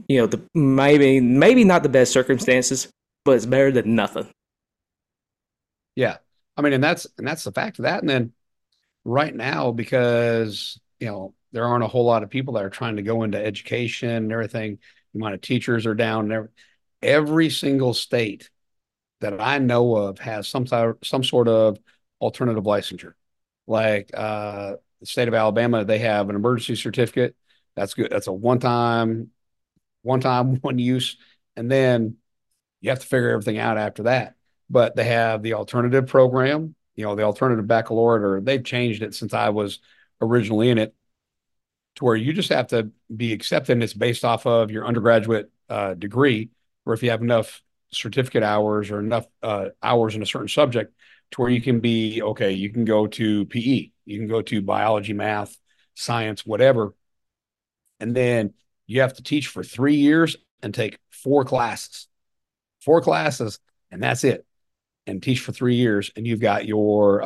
maybe not the best circumstances, but it's better than nothing. yeah, I mean, and that's the fact of that. And then right now, because there aren't a whole lot of people that are trying to go into education and everything, the amount of teachers are down. And every single state that I know of has some sort of alternative licensure. Like the state of Alabama, they have an emergency certificate. That's good. That's a one use, and then you have to figure everything out after that. But they have the alternative program, the alternative baccalaureate, or they've changed it since I was originally in it, to where you just have to be accepted. And it's based off of your undergraduate degree, or if you have enough certificate hours or enough hours in a certain subject to where you can be okay. You can go to PE, you can go to biology, math, science, whatever, and then you have to teach for 3 years and take four classes, and that's it. And teach for 3 years, and you've got your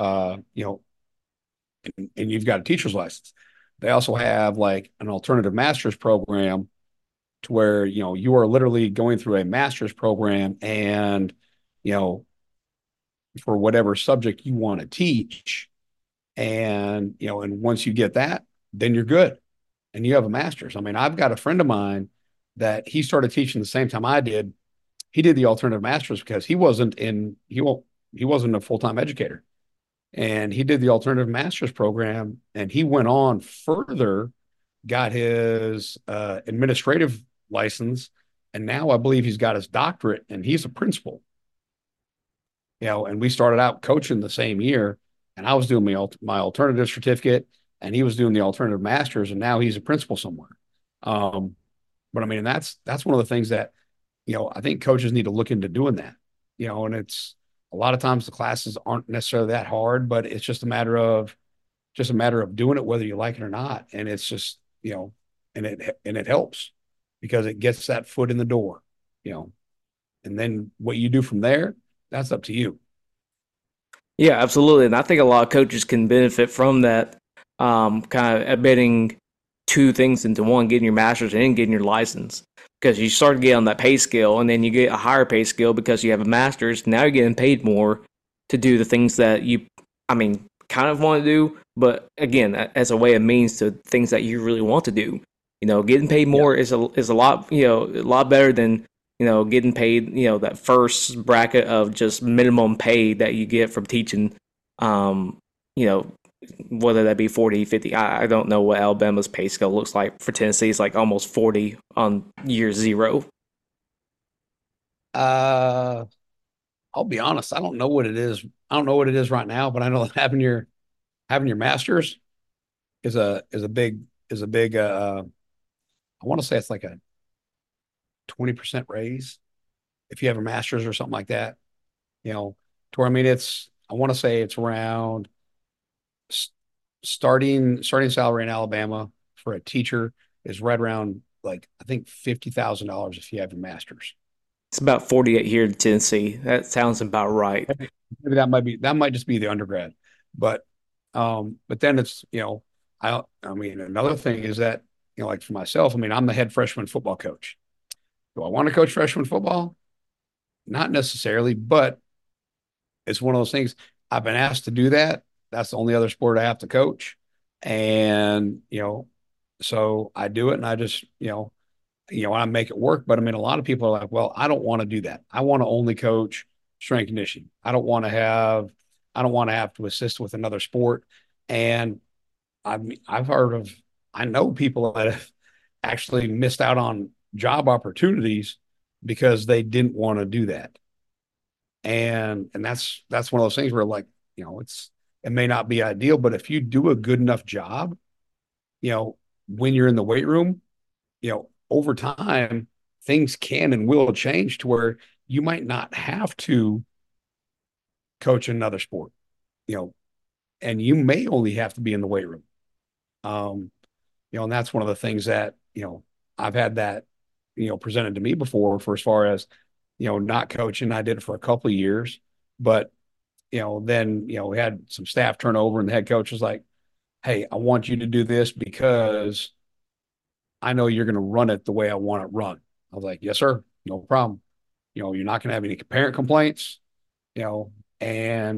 and you've got a teacher's license. They also have like an alternative master's program to where you are literally going through a master's program, and you know for whatever subject you want to teach, and once you get that, then you're good, and you have a master's. I mean, I've got a friend of mine that he started teaching the same time I did. He did the alternative master's because he wasn't a full-time educator, and he did the alternative master's program, and he went on further, got his administrative license, and now I believe he's got his doctorate, and he's a principal. And we started out coaching the same year, and I was doing my alternative certificate, and he was doing the alternative masters, and now he's a principal somewhere. Um, but I mean, that's one of the things that I think coaches need to look into doing that. And it's a lot of times the classes aren't necessarily that hard, but it's just a matter of doing it whether you like it or not. And it's just, and it helps because it gets that foot in the door, you know, and then what you do from there, that's up to you. Yeah, absolutely. And I think a lot of coaches can benefit from that, kind of admitting two things into one, getting your master's and getting your license. Because you start to get on that pay scale, and then you get a higher pay scale because you have a master's. Now you're getting paid more to do the things that I mean, kind of want to do, but again, as a way of means to things that you really want to do. Getting paid Yeah. more is a lot, a lot better than getting paid, that first bracket of just minimum pay that you get from teaching, you know, whether that be 40, 50. I don't know what Alabama's pay scale looks like. For Tennessee, it's like almost 40 on year zero. Uh, I'll be honest. I don't know what it is. I don't know what it is right now, but I know that having your master's is a big. I want to say it's like a 20% raise if you have a master's or something like that. You know, to where I mean, I want to say it's around starting salary in Alabama for a teacher is right around like I think $50,000 if you have your master's. It's about 48 here in Tennessee. That sounds about right. Maybe that might just be the undergrad, but then it's I mean another thing is that like for myself, I mean I'm the head freshman football coach. Do I want to coach freshman football? Not necessarily, but it's one of those things. I've been asked to do that. That's the only other sport I have to coach, and so I do it, and I just I make it work. But I mean, a lot of people are like, well, I don't want to do that. I want to only coach strength conditioning. I don't want to have to assist with another sport. And I've heard of, I know people that have actually missed out on job opportunities because they didn't want to do that. And that's one of those things where like, it may not be ideal, but if you do a good enough job, when you're in the weight room, over time, things can and will change to where you might not have to coach another sport, you know, and you may only have to be in the weight room. Um, and that's one of the things that, I've had that, presented to me before for as far as, not coaching. I did it for a couple of years, but, then, we had some staff turnover and the head coach was like, hey, I want you to do this because I know you're going to run it the way I want it run. I was like, yes, sir. No problem. You're not going to have any parent complaints, you know, and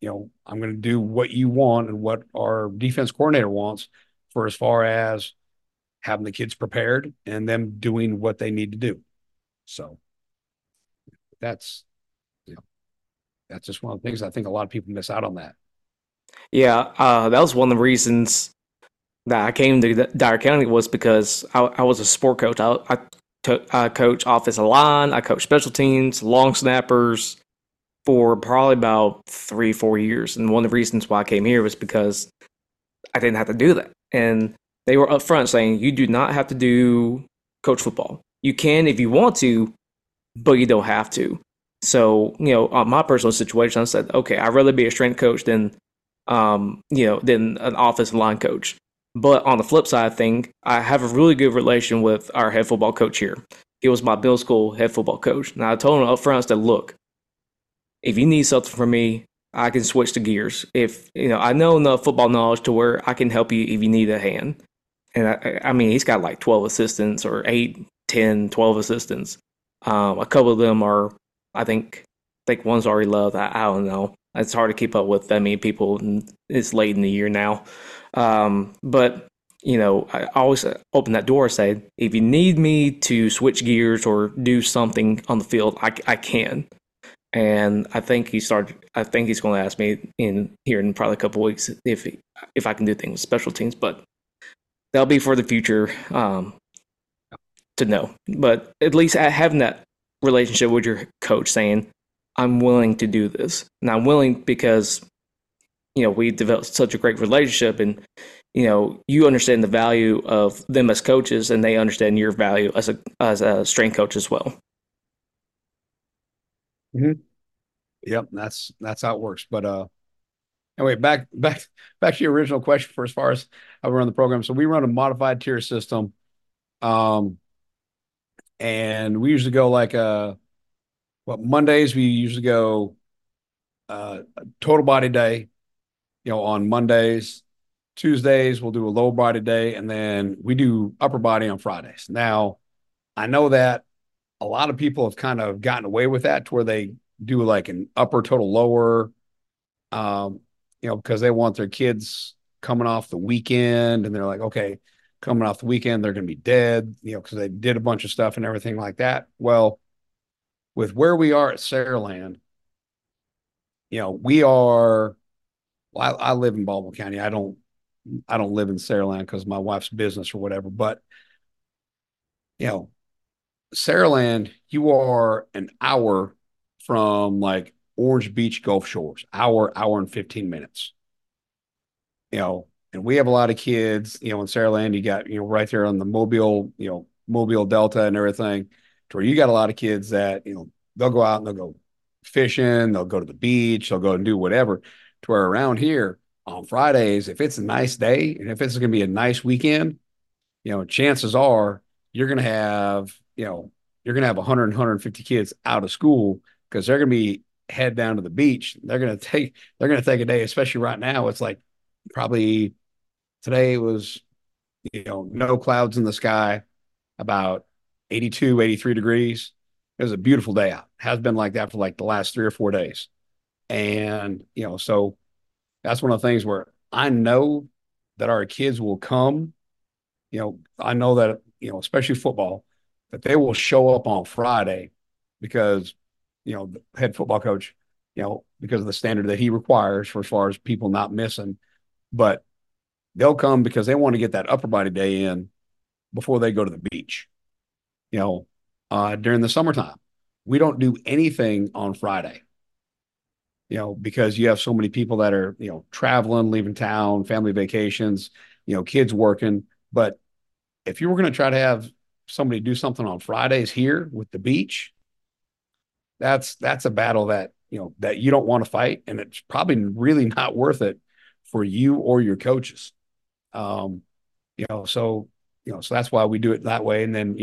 I'm going to do what you want and what our defense coordinator wants for as far as having the kids prepared and them doing what they need to do. So that's, you know, that's just one of the things I think a lot of people miss out on that. Yeah, that was one of the reasons that I came to Dyer County was because I was a sport coach. I coach offensive line, I coach special teams, long snappers for probably about 3, 4 years. And one of the reasons why I came here was because I didn't have to do that. And they were upfront saying, you do not have to do coach football. You can if you want to, but you don't have to. So, on my personal situation, I said, okay, I'd rather be a strength coach than an offensive line coach. But on the flip side of thing, I have a really good relation with our head football coach here. He was my middle school head football coach. Now I told him up front, I said, look, if you need something from me, I can switch the gears. If I know enough football knowledge to where I can help you if you need a hand. And I mean, he's got like 12 assistants or 8, 10, 12 assistants. A couple of them are, I think one's already loved. I don't know. It's hard to keep up with that many people. And it's late in the year now. But I always open that door and say, if you need me to switch gears or do something on the field, I can. And I think he started. I think he's going to ask me in here in probably a couple of weeks if I can do things with special teams, but that'll be for the future to know. But at least having that relationship with your coach, saying I'm willing to do this, and I'm willing because we developed such a great relationship, and you understand the value of them as coaches, and they understand your value as a strength coach as well. Mm-hmm. Yep, that's how it works. But anyway, back to your original question for as far as how we run the program. So we run a modified tier system, um, and we usually go like Mondays we usually go total body day. On Mondays, Tuesdays we'll do a low body day, and then we do upper body on Fridays. Now, I know that a lot of people have kind of gotten away with that to where they do like an upper total lower, because they want their kids coming off the weekend and they're like, okay, coming off the weekend, they're going to be dead, because they did a bunch of stuff and everything like that. Well, with where we are at Saraland, we are, well, I live in Baldwin County. I don't live in Saraland because my wife's business or whatever, but you know, Saraland, you are an hour from like Orange Beach Gulf Shores, hour and 15 minutes. And we have a lot of kids, in Saraland, you got, right there on the Mobile Delta and everything, to where you got a lot of kids that, they'll go out and they'll go fishing, they'll go to the beach, they'll go and do whatever. To where around here on Fridays, if it's a nice day and if it's going to be a nice weekend, chances are you're going to have, you're going to have 100, 150 kids out of school because they're going to be head down to the beach. They're going to take a day, especially right now. It's like probably today was, no clouds in the sky, about 82, 83 degrees. It was a beautiful day out. Has been like that for like the last 3 or 4 days. And, so that's one of the things where I know that our kids will come. I know that, especially football, that they will show up on Friday because, the head football coach, because of the standard that he requires for as far as people not missing. But they'll come because they want to get that upper body day in before they go to the beach. During the summertime, we don't do anything on Friday, because you have so many people that are, traveling, leaving town, family vacations, kids working. But if you were going to try to have somebody do something on Fridays here with the beach, that's a battle that, that you don't want to fight. And it's probably really not worth it for you or your coaches. Um, so that's why we do it that way. And then,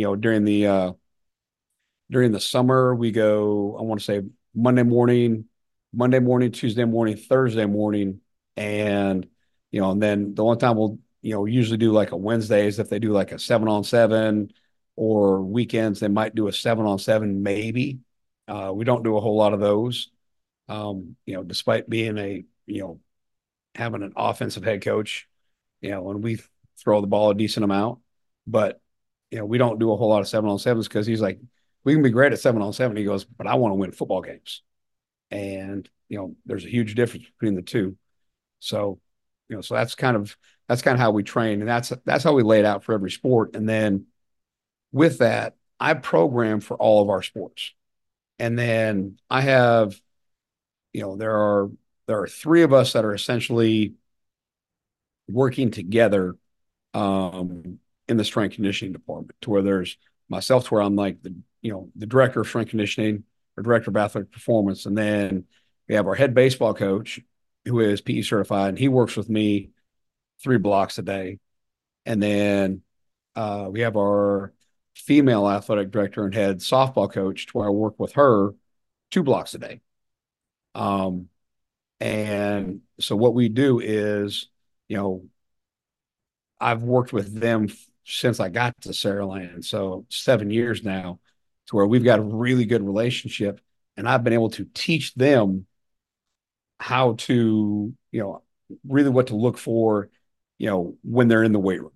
during the summer, we go, I want to say Monday morning, Tuesday morning, Thursday morning. And, and then the one time we'll, usually do like a Wednesdays if they do like a 7-on-7, or weekends, they might do a 7-on-7, maybe. We don't do a whole lot of those. Despite being having an offensive head coach, and we throw the ball a decent amount, but we don't do a whole lot of 7-on-7s because he's like, we can be great at 7-on-7. He goes, but I want to win football games. And, there's a huge difference between the two. So, so that's kind of how we train. And that's how we lay it out for every sport. And then with that, I program for all of our sports. And then I have, there are three of us that are essentially working together in the strength conditioning department, to where there's myself, to where I'm like the director of strength conditioning or director of athletic performance. And then we have our head baseball coach who is PE certified, and he works with me 3 blocks a day. And then we have our female athletic director and head softball coach, to where I work with her 2 blocks a day. Um, and so what we do is, you know, I've worked with them since I got to Saraland, so 7 years now, to where we've got a really good relationship, and I've been able to teach them how to, really what to look for, when they're in the weight room,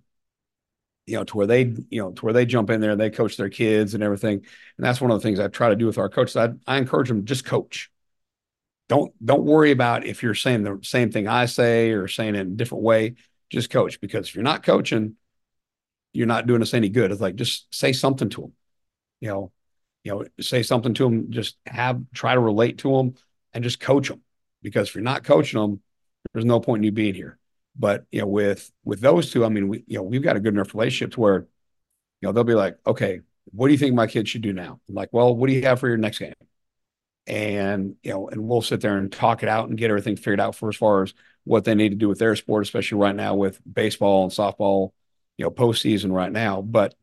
to where they jump in there and they coach their kids and everything. And that's one of the things I try to do with our coaches. I encourage them, just coach. Don't worry about if you're saying the same thing I say or saying it in a different way. Just coach, because if you're not coaching, you're not doing us any good. It's like, just say something to them, you know, say something to them, just try to relate to them and just coach them. Because if you're not coaching them, there's no point in you being here. But, with those two, I mean, we've got a good enough relationship to where, they'll be like, okay, what do you think my kid should do now? I'm like, well, what do you have for your next game? And, and we'll sit there and talk it out and get everything figured out for as far as what they need to do with their sport, especially right now with baseball and softball, postseason right now. But,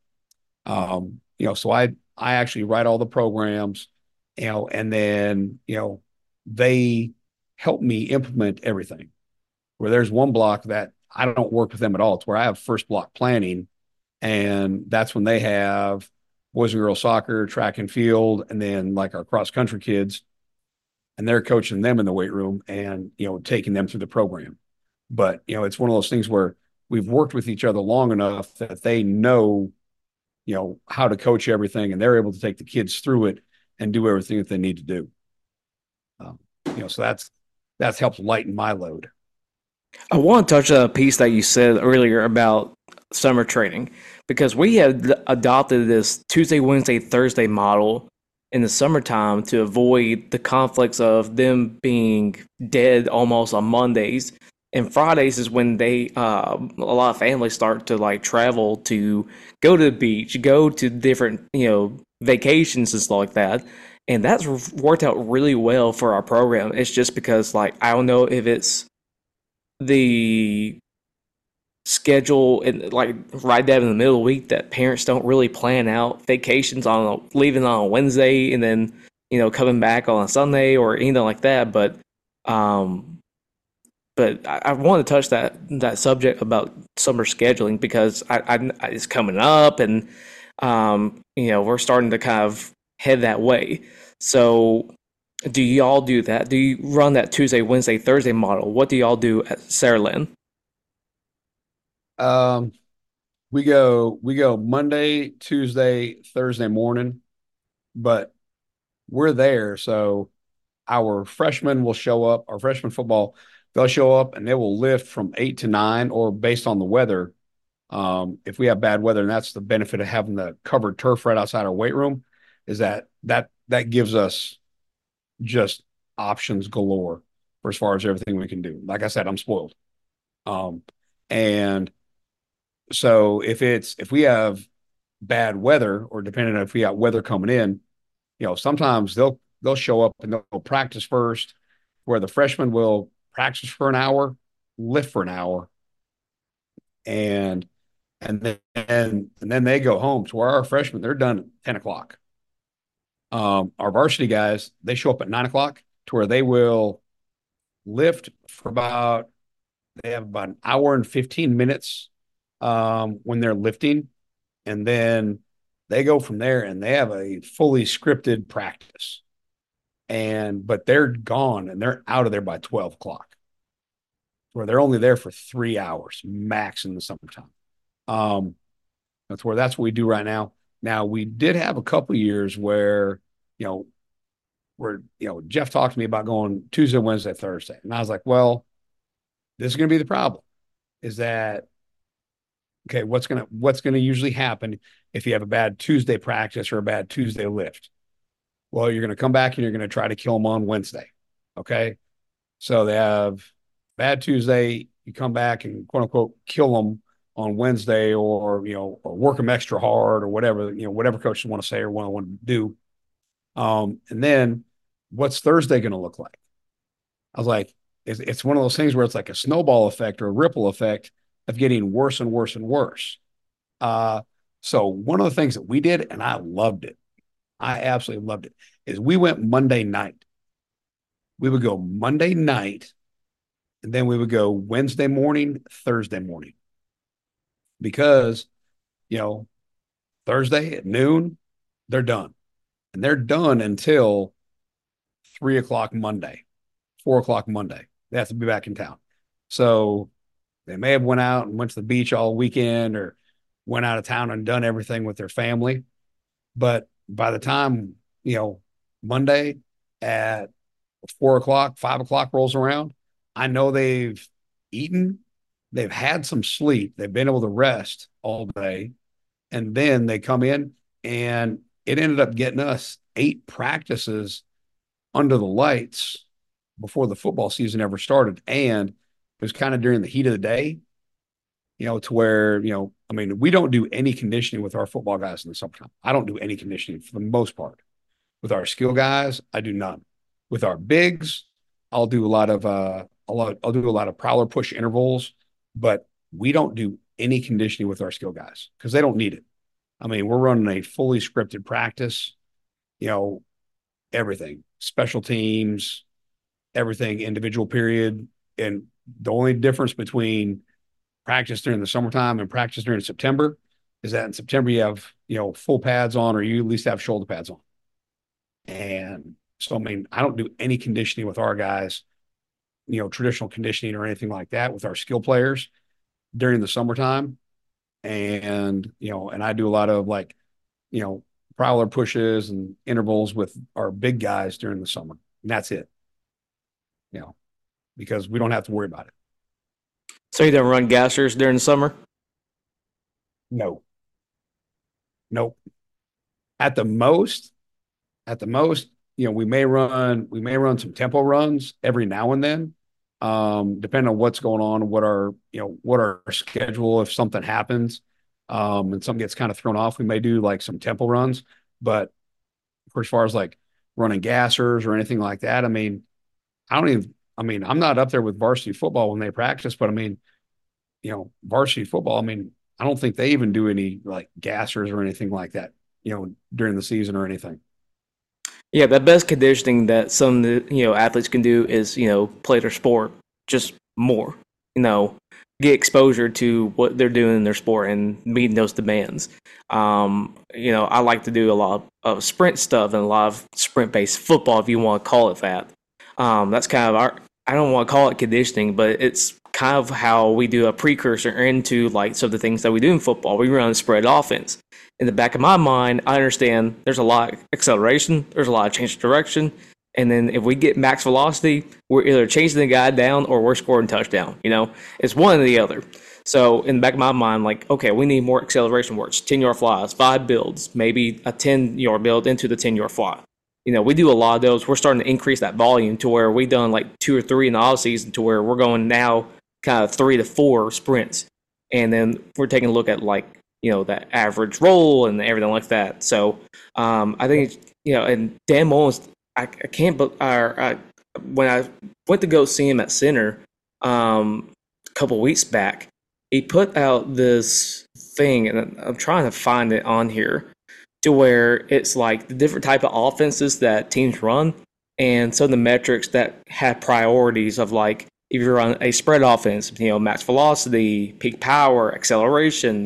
so I actually write all the programs, and then, they help me implement everything. Where there's one block that I don't work with them at all. It's where I have first block planning, and that's when they have boys and girls soccer, track and field, and then like our cross country kids, and they're coaching them in the weight room and, taking them through the program. But, it's one of those things where we've worked with each other long enough that they know, how to coach everything, and they're able to take the kids through it and do everything that they need to do. So that's helped lighten my load. I want to touch on a piece that you said earlier about summer training, because we have adopted this Tuesday, Wednesday, Thursday model in the summertime to avoid the conflicts of them being dead almost on Mondays. And Fridays is when a lot of families start to like travel to go to the beach, go to different, vacations and stuff like that. And that's worked out really well for our program. It's just because, like, I don't know if it's the schedule and like right down in the middle of the week that parents don't really plan out vacations on leaving on a Wednesday and then coming back on a Sunday or anything like that. Um, but I want to touch that subject about summer scheduling because it's coming up and we're starting to kind of head that way. So do y'all do that? Do you run that Tuesday, Wednesday, Thursday model? What do y'all do at Saraland? Um, we go Monday, Tuesday, Thursday morning, but we're there. So our freshmen will show up, our freshman football, they'll show up and they will lift from 8 to 9, or based on the weather. If we have bad weather, and that's the benefit of having the covered turf right outside our weight room, is that gives us just options galore for as far as everything we can do. Like I said, I'm spoiled. Um, and so if we have bad weather, or depending on if we got weather coming in, sometimes they'll show up and they'll practice first, where the freshmen will practice for an hour, lift for an hour, and and then they go home. So where our freshmen, they're done at 10 o'clock. Our varsity guys, they show up at 9 o'clock, to where they will lift for they have about an hour and 15 minutes when they're lifting. And then they go from there and they have a fully scripted practice. but they're gone and they're out of there by 12 o'clock, where they're only there for 3 hours max in the summertime. Um, that's what we do right now. Now we did have a couple of years where, you know, Jeff talked to me about going Tuesday, Wednesday, Thursday. And I was like, well, this is going to be the problem is that, okay, what's going to usually happen if you have a bad Tuesday practice or a bad Tuesday lift? Well, you're going to come back and you're going to try to kill them on Wednesday. Okay. So they have bad Tuesday. You come back and quote unquote kill them on Wednesday, or work them extra hard or whatever, whatever coaches want to say or want to do. And then what's Thursday going to look like? I was like, it's one of those things where it's like a snowball effect or a ripple effect of getting worse and worse and worse. Uh, so one of the things that we did, and I loved it, I absolutely loved it, is we went Monday night. We would go Monday night, and then we would go Wednesday morning, Thursday morning, because, you know, Thursday at noon, they're done. And they're done until 3 o'clock Monday, 4 o'clock Monday. They have to be back in town. So they may have went out and went to the beach all weekend or went out of town and done everything with their family. But by the time, Monday at 4 o'clock, 5 o'clock rolls around, I know they've eaten, they've had some sleep, they've been able to rest all day, and then they come in, and it ended up getting us 8 practices under the lights before the football season ever started. And it was kind of during the heat of the day, to where, I mean, we don't do any conditioning with our football guys in the summertime. I don't do any conditioning for the most part. With our skill guys, I do none. With our bigs, I'll do I'll do a lot of prowler push intervals, but we don't do any conditioning with our skill guys because they don't need it. I mean, we're running a fully scripted practice, you know, everything, special teams, everything, individual period. And the only difference between practice during the summertime and practice during September is that in September you have, full pads on, or you at least have shoulder pads on. And so, I mean, I don't do any conditioning with our guys, traditional conditioning or anything like that with our skill players during the summertime. And, and I do a lot of like, you know, prowler pushes and intervals with our big guys during the summer. And that's it, you know, because we don't have to worry about it. So you don't run gassers during the summer? No, nope. At the most, we may run some tempo runs every now and then, depending on what's going on, what our schedule, if something happens, and something gets kind of thrown off, we may do like some tempo runs. But for as far as like running gassers or anything like that, I mean, I'm not up there with varsity football when they practice, but I mean, varsity football, I mean, I don't think they even do any like gassers or anything like that, during the season or anything. Yeah, the best conditioning that some athletes can do is play their sport just more. You know, get exposure to what they're doing in their sport and meeting those demands. I like to do a lot of sprint stuff and a lot of sprint based football, if you want to call it that. That's kind of our. I don't want to call it conditioning, but it's kind of how we do a precursor into like some of the things that we do in football. We run a spread offense. In the back of my mind, I understand there's a lot of acceleration, there's a lot of change of direction, and then if we get max velocity, we're either chasing the guy down or we're scoring touchdown. It's one or the other. So in the back of my mind, like, okay, we need more acceleration works, 10-yard flies, 5 builds, maybe a 10-yard build into the 10-yard fly. We do a lot of those. We're starting to increase that volume to where we've done like 2 or 3 in the off season to where we're going now kind of 3 to 4 sprints. And then we're taking a look at like, that average roll and everything like that. So I think, and Dan Mullins, I can't, but when I went to go see him at center a couple weeks back, he put out this thing, and I'm trying to find it on here, to where it's like the different type of offenses that teams run and some of the metrics that have priorities of like if you run a spread offense, max velocity, peak power, acceleration,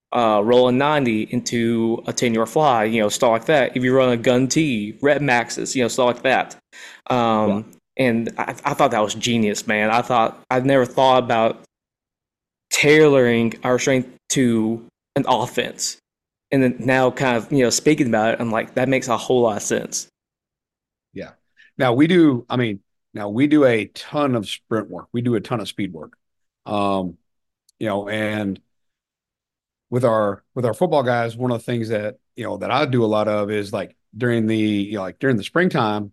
roll a 90 into a 10-yard fly, stuff like that. If you run a gun T, rep maxes, stuff like that. Yeah. And I thought that was genius, man. I'd never thought about tailoring our strength to an offense. And then now kind of, speaking about it, I'm like, that makes a whole lot of sense. Yeah. Now we do, I mean, now we do a ton of sprint work. We do a ton of speed work. Um, and with our football guys, one of the things that, that I do a lot of is like during the springtime,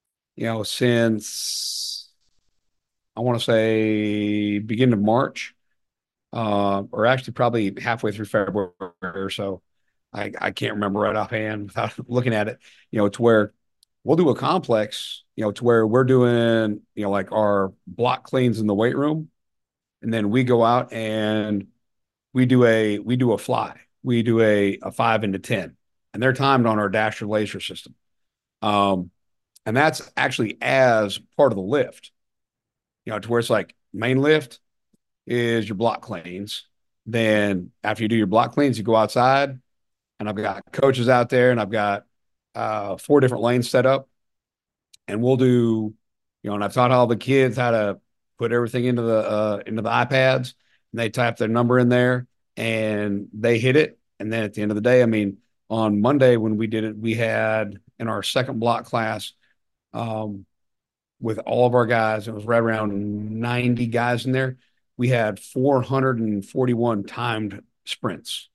since I want to say beginning of March, or actually probably halfway through February or so. I can't remember right offhand without looking at it, to where we'll do a complex, to where we're doing, like our block cleans in the weight room. And then we go out and we do a fly. We do a 5 into 10, and they're timed on our Dasher laser system. Um, and that's actually as part of the lift, to where it's like main lift is your block cleans. Then after you do your block cleans, you go outside, and I've got coaches out there, and I've got 4 different lanes set up, and we'll do, and I've taught all the kids how to put everything into the iPads, and they type their number in there, and they hit it, and then at the end of the day, I mean, on Monday when we did it, we had in our second block class, um, with all of our guys, it was right around 90 guys in there. We had 441 timed sprints,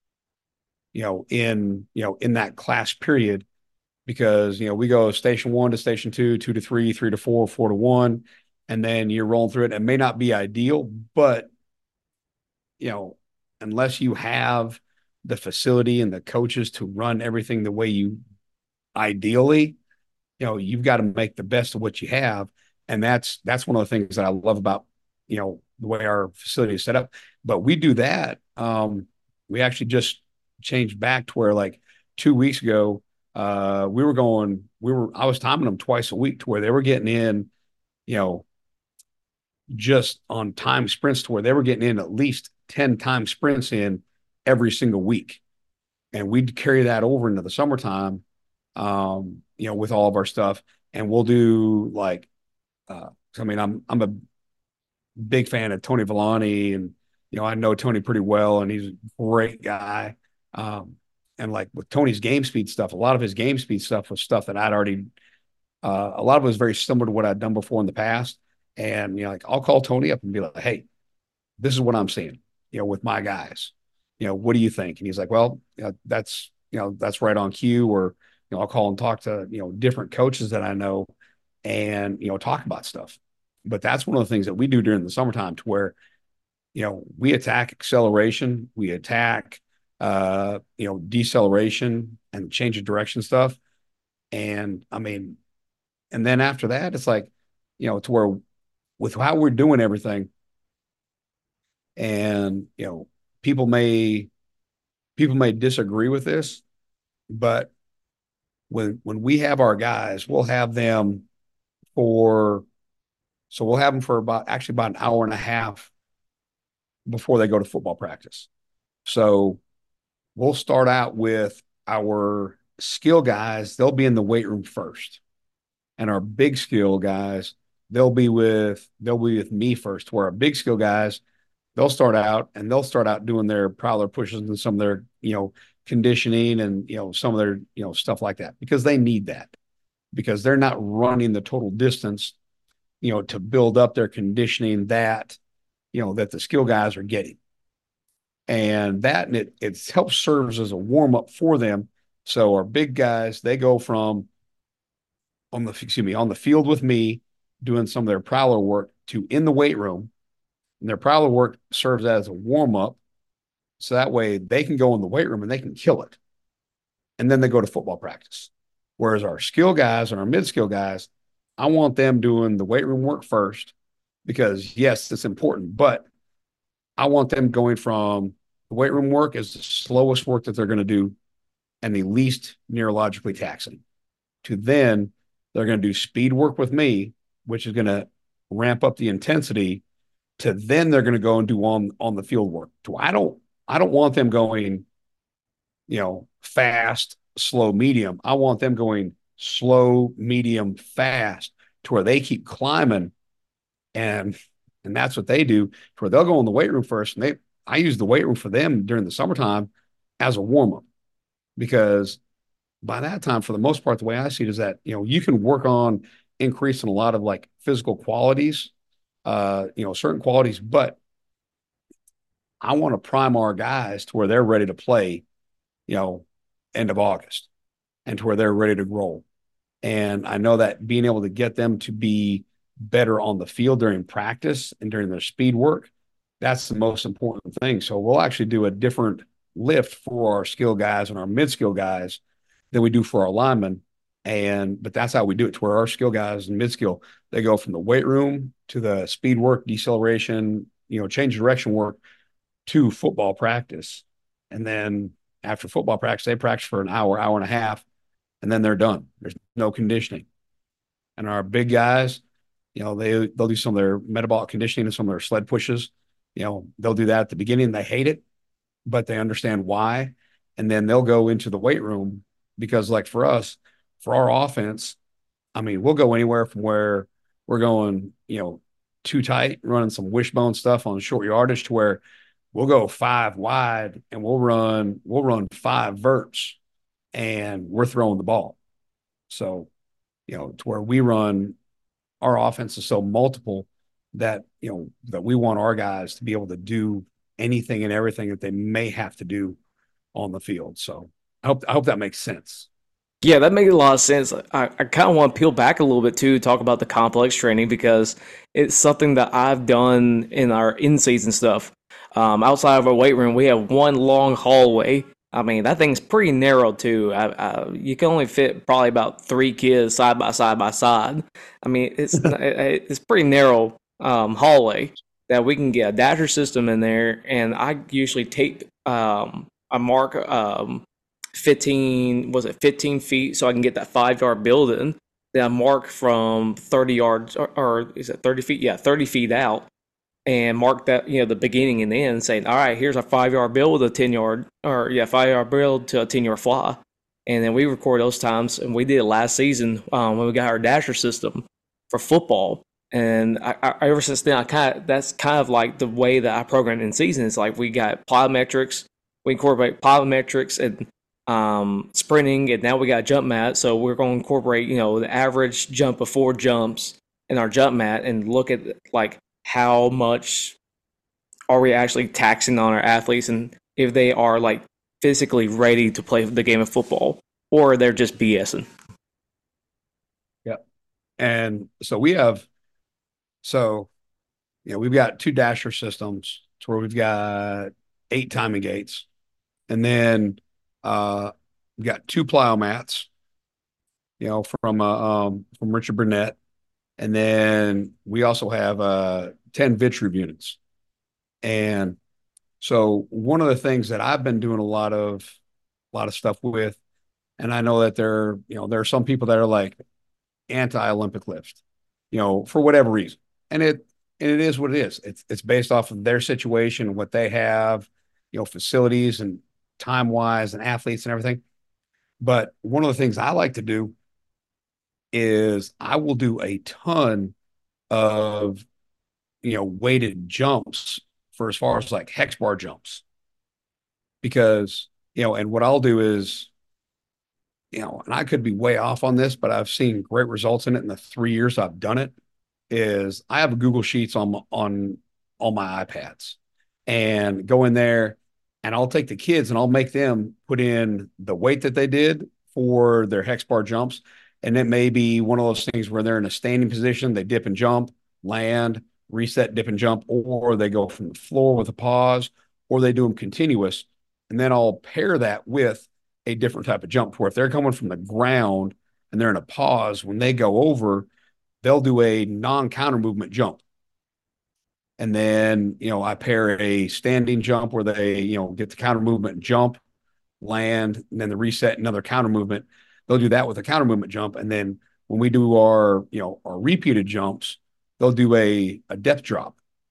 in that class period, because we go station one to station two, two to three, three to four, four to one, and then you're rolling through it. It may not be ideal, but you know, unless you have the facility and the coaches to run everything the way you ideally, you've got to make the best of what you have. And that's one of the things that I love about, the way our facility is set up. But we do that. We actually just changed back to where, like, 2 weeks ago, I was timing them twice a week to where they were getting in, you know, just on time sprints to where they were getting in at least 10 time sprints in every single week. And we'd carry that over into the summertime, with all of our stuff. And we'll do like, I mean, I'm a big fan of Tony Villani, and I know Tony pretty well, and he's a great guy. And like with Tony's game speed stuff, a lot of his game speed stuff was stuff that I'd already. A lot of it was very similar to what I'd done before in the past. And like I'll call Tony up and be like, "Hey, this is what I'm seeing, with my guys. What do you think?" And he's like, "Well, that's right on cue." Or I'll call and talk to different coaches that I know, and talk about stuff. But that's one of the things that we do during the summertime, to where we attack acceleration, we attack deceleration and change of direction stuff. And I mean, and then after that, it's like, to where with how we're doing everything, and people may people may disagree with this, but when we have our guys, for we'll have them for about an hour and a half before they go to football practice. So we'll start out with our skill guys. They'll be in the weight room first, and our big skill guys, they'll be with me first. Where our big skill guys, they'll start out doing their prowler pushes and some of their conditioning, and some of their stuff like that, because they need that, because they're not running the total distance, to build up their conditioning that the skill guys are getting. And it helps serves as a warm up for them. So our big guys, they go from on the field with me doing some of their prowler work to in the weight room, and their prowler work serves as a warm up, so that way they can go in the weight room and they can kill it, and then they go to football practice. Whereas our skill guys and our mid skill guys, I want them doing the weight room work first, because yes, it's important, but I want them going from the weight room work is the slowest work that they're going to do and the least neurologically taxing, to then they're going to do speed work with me, which is going to ramp up the intensity, to then they're going to go and do on the field work. To I don't I don't want them going, fast, slow, medium. I want them going slow, medium, fast to where they keep climbing, and that's what they do. To where they'll go in the weight room first, and I use the weight room for them during the summertime as a warm up, because by that time, for the most part, the way I see it is that you can work on increasing a lot of like physical qualities, certain qualities, but I want to prime our guys to where they're ready to play, you know, end of August, and to where they're ready to roll. And I know that being able to get them to be better on the field during practice and during their speed work, that's the most important thing. So we'll actually do a different lift for our skill guys and our mid skill guys than we do for our linemen. But that's how we do it, to where our skill guys and mid skill, they go from the weight room to the speed work, deceleration, change direction work, to football practice. And then after football practice, they practice for an hour, hour and a half, and then they're done. There's no conditioning. And our big guys, they'll do some of their metabolic conditioning and some of their sled pushes. They'll do that at the beginning. They hate it, but they understand why. And then they'll go into the weight room, because like for us, for our offense, I mean, we'll go anywhere from where we're going, too tight, running some wishbone stuff on short yardage, to where we'll go 5 wide and we'll run 5 verts, and we're throwing the ball. So, to where we run, our offense is so multiple that, that we want our guys to be able to do anything and everything that they may have to do on the field. So I hope that makes sense. Yeah, that makes a lot of sense. I kind of want to peel back a little bit too, talk about the complex training because it's something that I've done in our in-season stuff. Outside of our weight room, we have one long hallway. I mean, that thing's pretty narrow too. You can only fit probably about 3 kids side by side by side. I mean, it's pretty narrow hallway that we can get a dasher system in there, and I usually take a mark 15 feet so I can get that 5 yard build in. Then I mark from 30 yards, or is it 30 feet? Yeah, 30 feet out, and mark that, the beginning and the end, saying, all right, here's a 5 yard build with a 10 yard, or yeah, 5 yard build to a 10 yard fly. And then we record those times, and we did it last season when we got our dasher system for football. And ever since then, that's kind of like the way that I program in season. It's like we got plyometrics, we incorporate plyometrics and sprinting, and now we got a jump mat. So we're going to incorporate, the average jump of 4 jumps in our jump mat, and look at like how much are we actually taxing on our athletes, and if they are like physically ready to play the game of football, or they're just BSing. Yeah. And so so, we've got 2 dasher systems to where we've got 8 timing gates. And then we've got 2 plyomats, from Richard Burnett. And then we also have 10 Vitrube units. And so one of the things that I've been doing a lot of stuff with, and I know that there are some people that are like anti-Olympic lift, for whatever reason. And it is what it is. It's based off of their situation, what they have, facilities and time wise and athletes and everything. But one of the things I like to do is I will do a ton of, weighted jumps for as far as like hex bar jumps, because, and what I'll do is, and I could be way off on this, but I've seen great results in it in the 3 years I've done it. Is I have Google Sheets on all my iPads, and go in there, and I'll take the kids and I'll make them put in the weight that they did for their hex bar jumps. And it may be one of those things where they're in a standing position, they dip and jump, land, reset, dip and jump, or they go from the floor with a pause, or they do them continuous. And then I'll pair that with a different type of jump, where if they're coming from the ground and they're in a pause, when they go over, they'll do a non-counter movement jump. And then, I pair a standing jump where they, get the counter movement and jump, land, and then the reset, another counter movement. They'll do that with a counter movement jump. And then when we do our repeated jumps, they'll do a depth drop.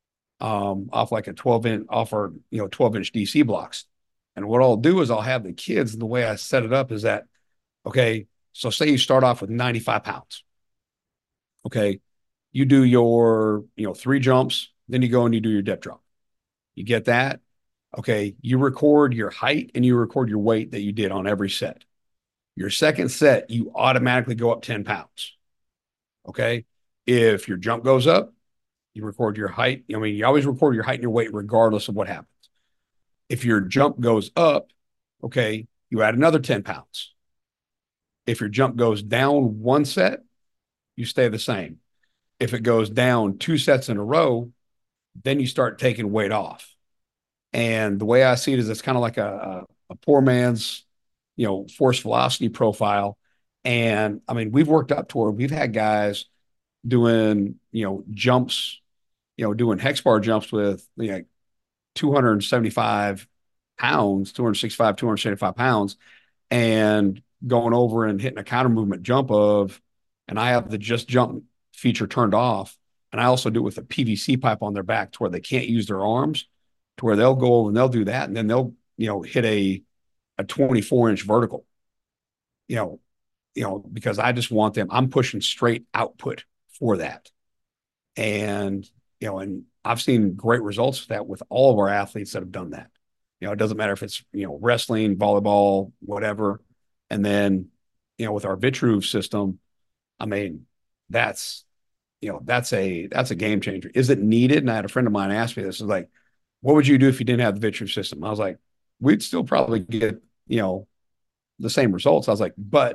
off like a 12-inch off our 12-inch DC blocks. And what I'll do is I'll have the kids, and the way I set it up is that, okay, so say you start off with 95 pounds. Okay. You do your, 3 jumps, then you go and you do your depth drop. You get that? Okay. You record your height and you record your weight that you did on every set. Your second set, you automatically go up 10 pounds. Okay. If your jump goes up, you record your height. I mean, you always record your height and your weight regardless of what happens. If your jump goes up, okay, you add another 10 pounds. If your jump goes down one set, you stay the same. If it goes down 2 sets in a row, then you start taking weight off. And the way I see it is it's kind of like a poor man's, force velocity profile. And I mean, we've worked up to where we've had guys doing, jumps, doing hex bar jumps with 275 pounds, 265, 275 pounds, and going over and hitting a counter movement jump and I have the just jump feature turned off. And I also do it with a PVC pipe on their back to where they can't use their arms, to where they'll go over and they'll do that. And then they'll, hit a 24-inch vertical, you know, because I just want them, I'm pushing straight output for that. And, and I've seen great results with that with all of our athletes that have done that. It doesn't matter if it's, wrestling, volleyball, whatever. And then, with our Vitruve system, I mean, that's a game changer. Is it needed? And I had a friend of mine ask me this, is like, what would you do if you didn't have the Vitruve system? I was like, we'd still probably get, the same results. I was like, but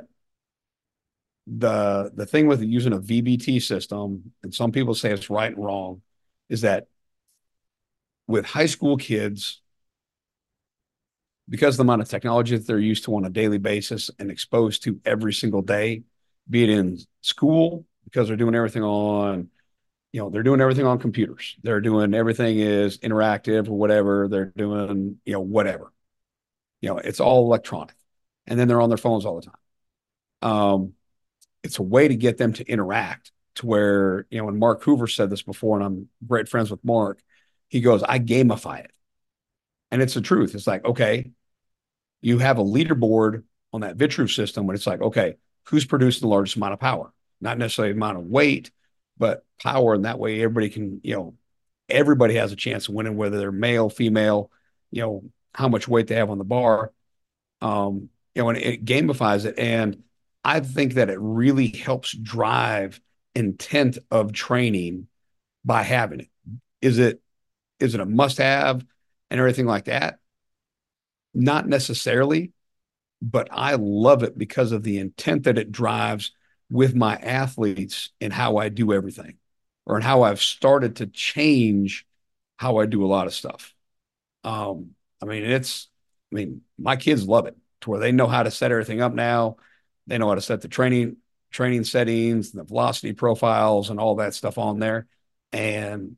the thing with using a VBT system, and some people say it's right and wrong, is that with high school kids, because of the amount of technology that they're used to on a daily basis and exposed to every single day, be it in school, because they're doing everything on, they're doing everything on computers. They're doing everything is interactive or whatever. They're doing, whatever. It's all electronic. And then they're on their phones all the time. It's a way to get them to interact to where, and Mark Hoover said this before, and I'm great friends with Mark. He goes, I gamify it. And it's the truth. It's like, okay, you have a leaderboard on that Vitruve system, but it's like, okay, who's producing the largest amount of power? Not necessarily the amount of weight, but power. And that way everybody can, everybody has a chance of winning, whether they're male, female, how much weight they have on the bar. And it gamifies it. And I think that it really helps drive intent of training by having it. Is it a must have and everything like that? Not necessarily, but I love it because of the intent that it drives with my athletes and how I do everything, or in how I've started to change how I do a lot of stuff. I mean, my kids love it to where they know how to set everything up now. They know how to set the training settings, the velocity profiles, and all that stuff on there. And,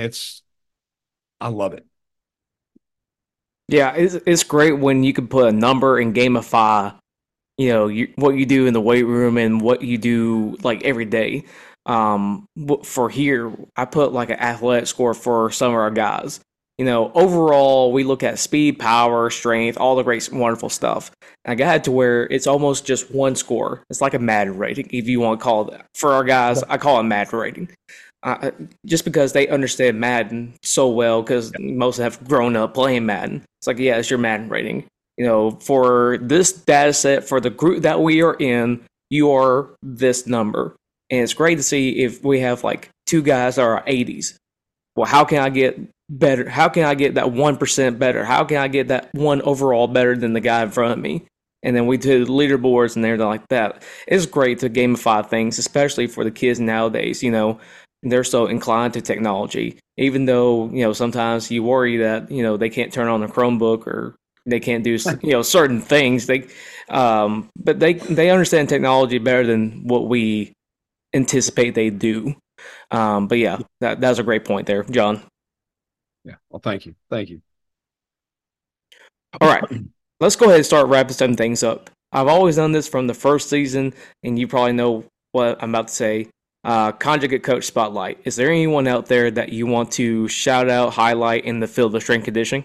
I love it. Yeah, it's great when you can put a number and gamify, what you do in the weight room and what you do like every day. For here, I put like an athletic score for some of our guys. Overall, we look at speed, power, strength, all the great, wonderful stuff. And I got it to where it's almost just one score. It's like a Madden rating, if you want to call it that. For our guys, I call it Madden rating. Just because they understand Madden so well, because most have grown up playing Madden. It's like, yeah, it's your Madden rating. For this data set, for the group that we are in, you are this number. And it's great to see if we have like two guys that are 80s. Well, how can I get better? How can I get that 1% better? How can I get that one overall better than the guy in front of me? And then we do leaderboards and everything like that. It's great to gamify things, especially for the kids nowadays. They're so inclined to technology, even though, sometimes you worry that, they can't turn on a Chromebook or they can't do, certain things. But they understand technology better than what we anticipate they do. But yeah, that's a great point there, John. Yeah. Well, thank you. Thank you. All right, let's go ahead and start wrapping some things up. I've always done this from the first season, and you probably know what I'm about to say. Conjugate Coach Spotlight. Is there anyone out there that you want to shout out, highlight in the field of strength conditioning?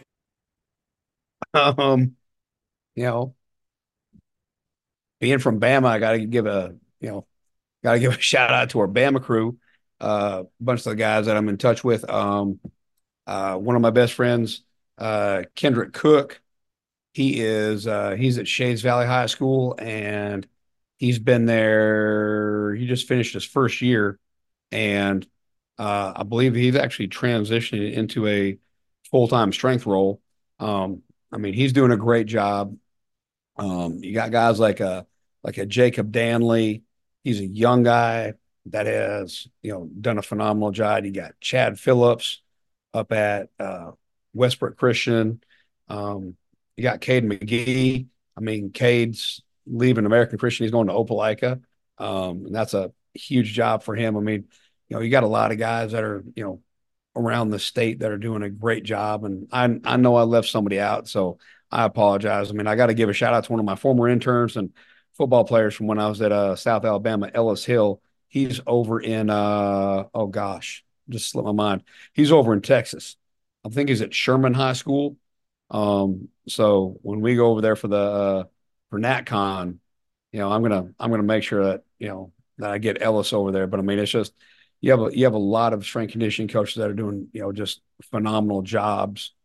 Um, you know, being from Bama, I got to give a shout out to our Bama crew. A bunch of the guys that I'm in touch with. One of my best friends, Kendrick Cook. He's at Shades Valley High School, and he's been there. He just finished his first year, and I believe he's actually transitioning into a full-time strength role. I mean, he's doing a great job. You got guys like a Jacob Danley. He's a young guy that has done a phenomenal job. You got Chad Phillips up at Westbrook Christian. You got Cade McGee. I mean, Cade's leaving American Christian. He's going to Opelika, and that's a huge job for him. I mean, you got a lot of guys that are around the state that are doing a great job, and I know I left somebody out, so I apologize. I mean, I got to give a shout out to one of my former interns and football players from when I was at South Alabama, Ellis Hill. He's over in oh gosh, just slipped my mind. He's over in Texas. I think he's at Sherman High School. So when we go over there for NatCon, I'm gonna make sure that that I get Ellis over there. But I mean, it's just you have a lot of strength conditioning coaches that are doing just phenomenal jobs.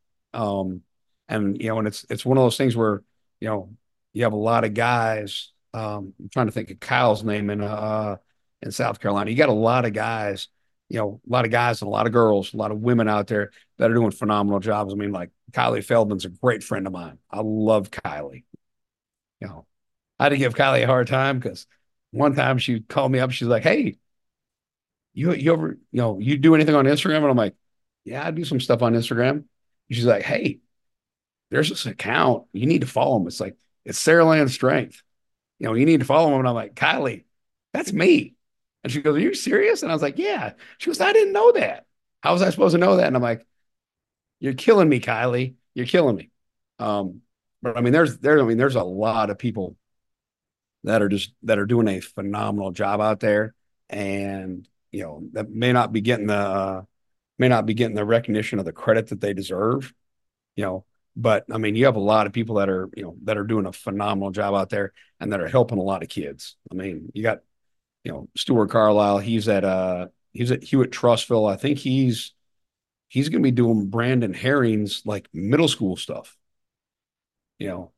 And it's one of those things where you know you have a lot of guys. I'm trying to think of Kyle's name in South Carolina. You got a lot of guys, a lot of guys and a lot of girls, a lot of women out there that are doing phenomenal jobs. I mean, like Kylie Feldman's a great friend of mine. I love Kylie. You know, I had to give Kylie a hard time because one time she called me up. She's like, "Hey, you ever you do anything on Instagram?" And I'm like, "Yeah, I do some stuff on Instagram." And she's like, "Hey, there's this account you need to follow them. It's Sarah Land Strength. You need to follow them." And I'm like, "Kylie, that's me." And she goes, "Are you serious?" And I was like, "Yeah." She goes, "I didn't know that. How was I supposed to know that?" And I'm like, "You're killing me, Kylie. You're killing me." Um, but I mean, there's a lot of people that are doing a phenomenal job out there, and that may not be getting the recognition of the credit that they deserve. You know, but I mean, you have a lot of people that are doing a phenomenal job out there and that are helping a lot of kids. I mean, you got Stuart Carlisle. He's at Hewitt Trussville. I think he's going to be doing Brandon Herring's like middle school stuff. You know,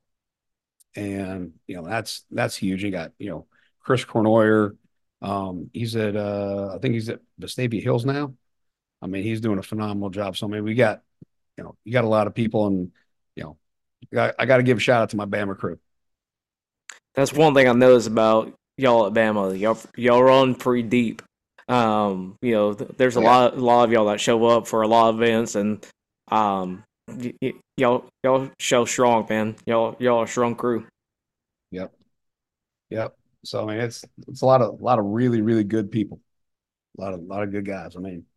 and that's huge. You got Chris Cornoyer. He's at I think he's at Vestavia Hills now. I mean, he's doing a phenomenal job. So I mean, we got you got a lot of people, and you know, I got to give a shout out to my Bama crew. That's one thing I noticed about y'all at Bama. Y'all run pretty deep. There's a Oh yeah, lot of y'all that show up for a lot of events, and y'all show strong, man. Y'all are a strong crew. yep, yep. So I mean, it's a lot of really really good people, a lot of good guys. I mean,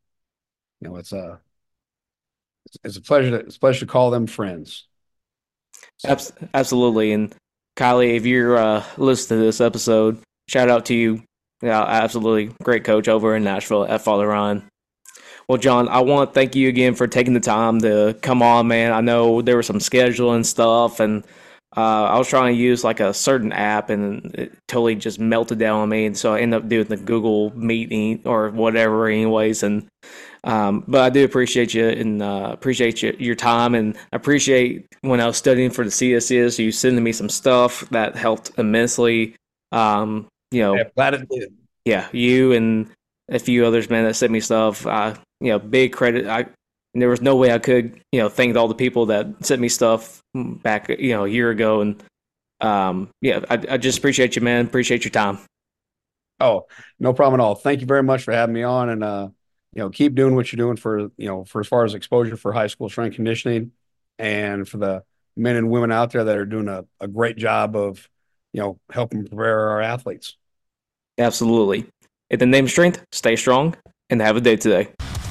it's a pleasure to call them friends. So Absolutely. And Kylie, if you're listening to this episode, shout out to you. Yeah, absolutely great coach over in Nashville at Father Ryan. Well, John, I want to thank you again for taking the time to come on, man. I know there was some scheduling stuff, and I was trying to use like a certain app, and it totally just melted down on me. And so I ended up doing the Google Meeting or whatever, anyways. And but I do appreciate you and appreciate your time, and appreciate when I was studying for the CSS, you sending me some stuff that helped immensely. Um, you yeah, know, glad it did. yeah, you and a few others, man, that sent me stuff. Big credit. There was no way I could, thank all the people that sent me stuff back, a year ago. And I just appreciate you, man. Appreciate your time. Oh, no problem at all. Thank you very much for having me on, and keep doing what you're doing for for as far as exposure for high school strength conditioning, and for the men and women out there that are doing a great job of helping prepare our athletes. Absolutely. In the name of strength, stay strong and have a day today.